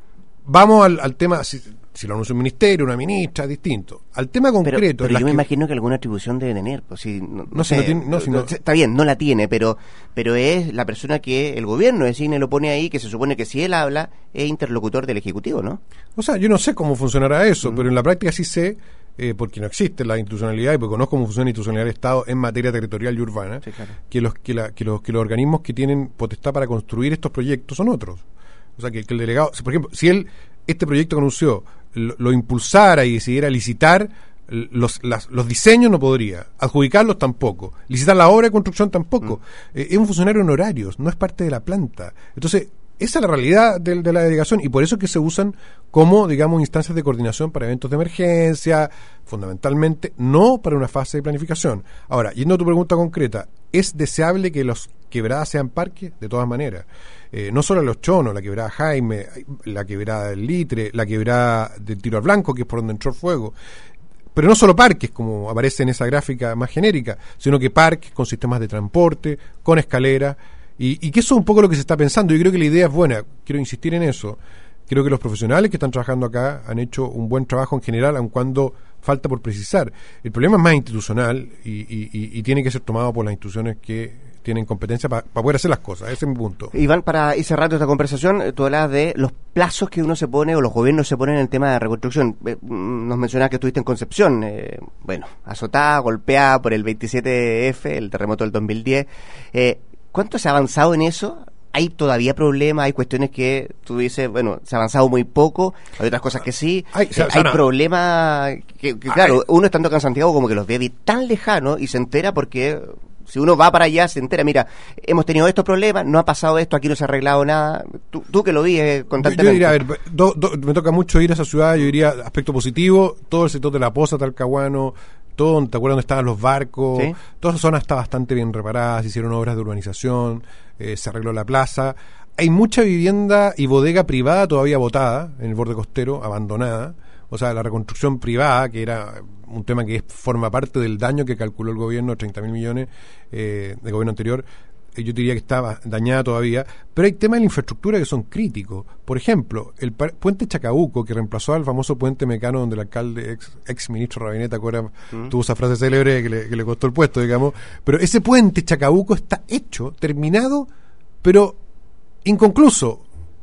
vamos al, al tema... Si, Si lo anuncia un ministerio, una ministra, distinto. Al tema concreto... Pero, pero yo me que... imagino que alguna atribución debe tener. Pues, si, no, no, no, sé, si no tiene, no, si no... Está bien, no la tiene, pero pero es la persona que el gobierno designa y lo pone ahí, que se supone que si él habla, es interlocutor del Ejecutivo, ¿no? O sea, yo no sé cómo funcionará eso, Mm. pero en la práctica sí sé, eh, porque no existe la institucionalidad y porque conozco cómo funciona la institucionalidad del Estado en materia territorial y urbana, Sí, claro. que, los, que, la, que, los, que los organismos que tienen potestad para construir estos proyectos son otros. O sea, que, que el delegado... Por ejemplo, si él, este proyecto que anunció, lo, lo impulsara y decidiera licitar, los, las, los diseños no podría, adjudicarlos tampoco, licitar la obra de construcción tampoco. Mm. Eh, es un funcionario en horarios, no es parte de la planta. Entonces, esa es la realidad de, de la delegación y por eso es que se usan como, digamos, instancias de coordinación para eventos de emergencia, fundamentalmente, no para una fase de planificación. Ahora, yendo a tu pregunta concreta, ¿es deseable que los quebradas sean parques? De todas maneras. Eh, no solo los Chonos, la quebrada Jaime, la quebrada del Litre, la quebrada del Tiro al Blanco, que es por donde entró el fuego. Pero no solo parques, como aparece en esa gráfica más genérica, sino que parques con sistemas de transporte, con escaleras, y, y que eso es un poco lo que se está pensando. Yo creo que la idea es buena, quiero insistir en eso. Creo que los profesionales que están trabajando acá han hecho un buen trabajo en general, aun cuando falta por precisar. El problema es más institucional y, y, y, y tiene que ser tomado por las instituciones que tienen competencia para pa poder hacer las cosas. Ese es mi punto. Iván, para ir cerrando esta conversación, tú hablas de los plazos que uno se pone o los gobiernos se ponen en el tema de reconstrucción. Eh, nos mencionabas que estuviste en Concepción, eh, bueno, azotada, golpeada por el veintisiete F, el terremoto del dos mil diez. Eh, ¿Cuánto se ha avanzado en eso? ¿Hay todavía problemas? ¿Hay cuestiones que tú dices, bueno, se ha avanzado muy poco? ¿Hay otras cosas que sí? Hay, eh, hay problemas que, que claro, uno estando acá en Santiago como que los ve tan lejanos y se entera porque... Si uno va para allá, se entera, mira, hemos tenido estos problemas, no ha pasado esto, aquí no se ha arreglado nada. Tú, tú que lo vives constantemente. Yo, yo diría, a ver, do, do, me toca mucho ir a esa ciudad, yo diría, aspecto positivo, todo el sector de La Poza, Talcahuano, todo, ¿te acuerdas dónde estaban los barcos? ¿Sí? Toda esa zona está bastante bien reparada, se hicieron obras de urbanización, eh, se arregló la plaza. Hay mucha vivienda y bodega privada todavía botada en el borde costero, abandonada. O sea, la reconstrucción privada, que era un tema que forma parte del daño que calculó el gobierno, treinta mil millones eh, del gobierno anterior, eh, yo diría que estaba dañada todavía, pero hay temas de la infraestructura que son críticos. Por ejemplo, el puente Chacabuco, que reemplazó al famoso puente Mecano, donde el alcalde, ex, ex ministro Rabineta, ¿Mm? tuvo esa frase célebre que le, que le costó el puesto, digamos, pero ese puente Chacabuco está hecho, terminado, pero inconcluso,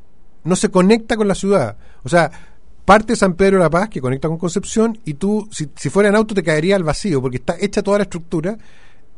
no se conecta con la ciudad. O sea, parte de San Pedro de la Paz, que conecta con Concepción, y tú, si, si fuera en auto, te caería al vacío, porque está hecha toda la estructura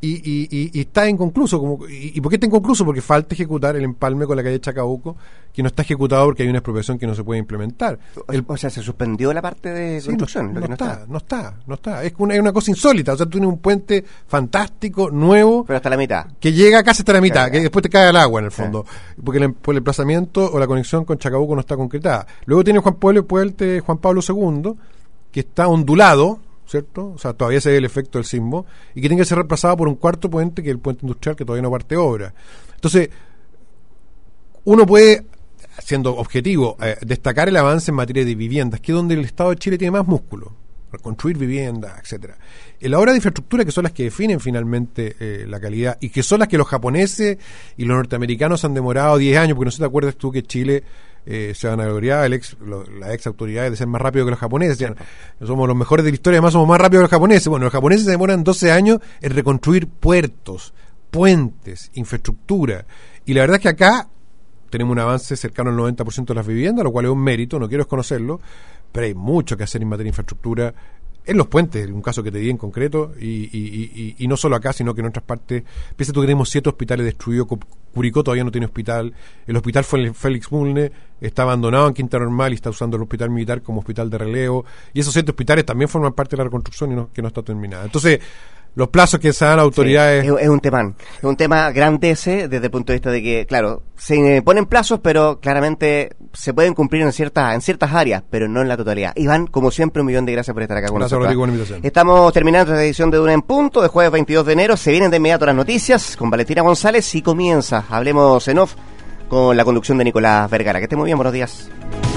Y, y, y, y está inconcluso. Como, y, ¿Y por qué está inconcluso? Porque falta ejecutar el empalme con la calle Chacabuco, que no está ejecutado porque hay una expropiación que no se puede implementar. El, o sea, se suspendió la parte de sí, construcción. No, lo que no, no, está, está. no está, no está. Es una, es una cosa insólita. O sea, tú tienes un puente fantástico, nuevo. Pero hasta la mitad. Que llega casi hasta la mitad, claro, que después te cae al agua en el fondo. Sí. Porque el, por el emplazamiento o la conexión con Chacabuco no está concretada. Luego tiene Juan Pablo Puente, Juan Pablo segundo, que está ondulado, ¿cierto? O sea, todavía se ve el efecto del sismo, y que tiene que ser reemplazado por un cuarto puente, que es el puente industrial, que todavía no parte obra. Entonces, uno puede, siendo objetivo, eh, destacar el avance en materia de viviendas, que es donde el Estado de Chile tiene más músculo, construir viviendas, etcétera. En la obra de infraestructura, que son las que definen finalmente eh, la calidad, y que son las que los japoneses y los norteamericanos han demorado diez años, porque no sé si te acuerdas tú que Chile Eh, se van a gloriar el ex, lo, las ex autoridades de ser más rápido que los japoneses. Decían, somos los mejores de la historia, además somos más rápidos que los japoneses. Bueno, los japoneses se demoran doce años en reconstruir puertos, puentes, infraestructura. Y la verdad es que acá tenemos un avance cercano al noventa por ciento de las viviendas, lo cual es un mérito, no quiero desconocerlo, pero hay mucho que hacer en materia de infraestructura, en los puentes, un caso que te di en concreto, y, y, y, y no solo acá, sino que en otras partes. Piensa tú que tenemos siete hospitales destruidos, Curicó todavía no tiene hospital, el hospital Félix Mulne está abandonado en Quinta Normal y está usando el hospital militar como hospital de relevo, y esos siete hospitales también forman parte de la reconstrucción y no, que no está terminada. Entonces, los plazos que se dan a autoridades... Sí, es, es un tema, es un tema grande ese, desde el punto de vista de que, claro, se ponen plazos, pero claramente se pueden cumplir en ciertas en ciertas áreas, pero no en la totalidad. Iván, como siempre, un millón de gracias por estar acá con gracias, nosotros. Rodrigo, por la invitación. Estamos terminando esta edición de Duna en Punto, de jueves veintidós de enero. Se vienen de inmediato las noticias con Valentina González y comienza Hablemos en Off con la conducción de Nicolás Vergara. Que esté muy bien, buenos días.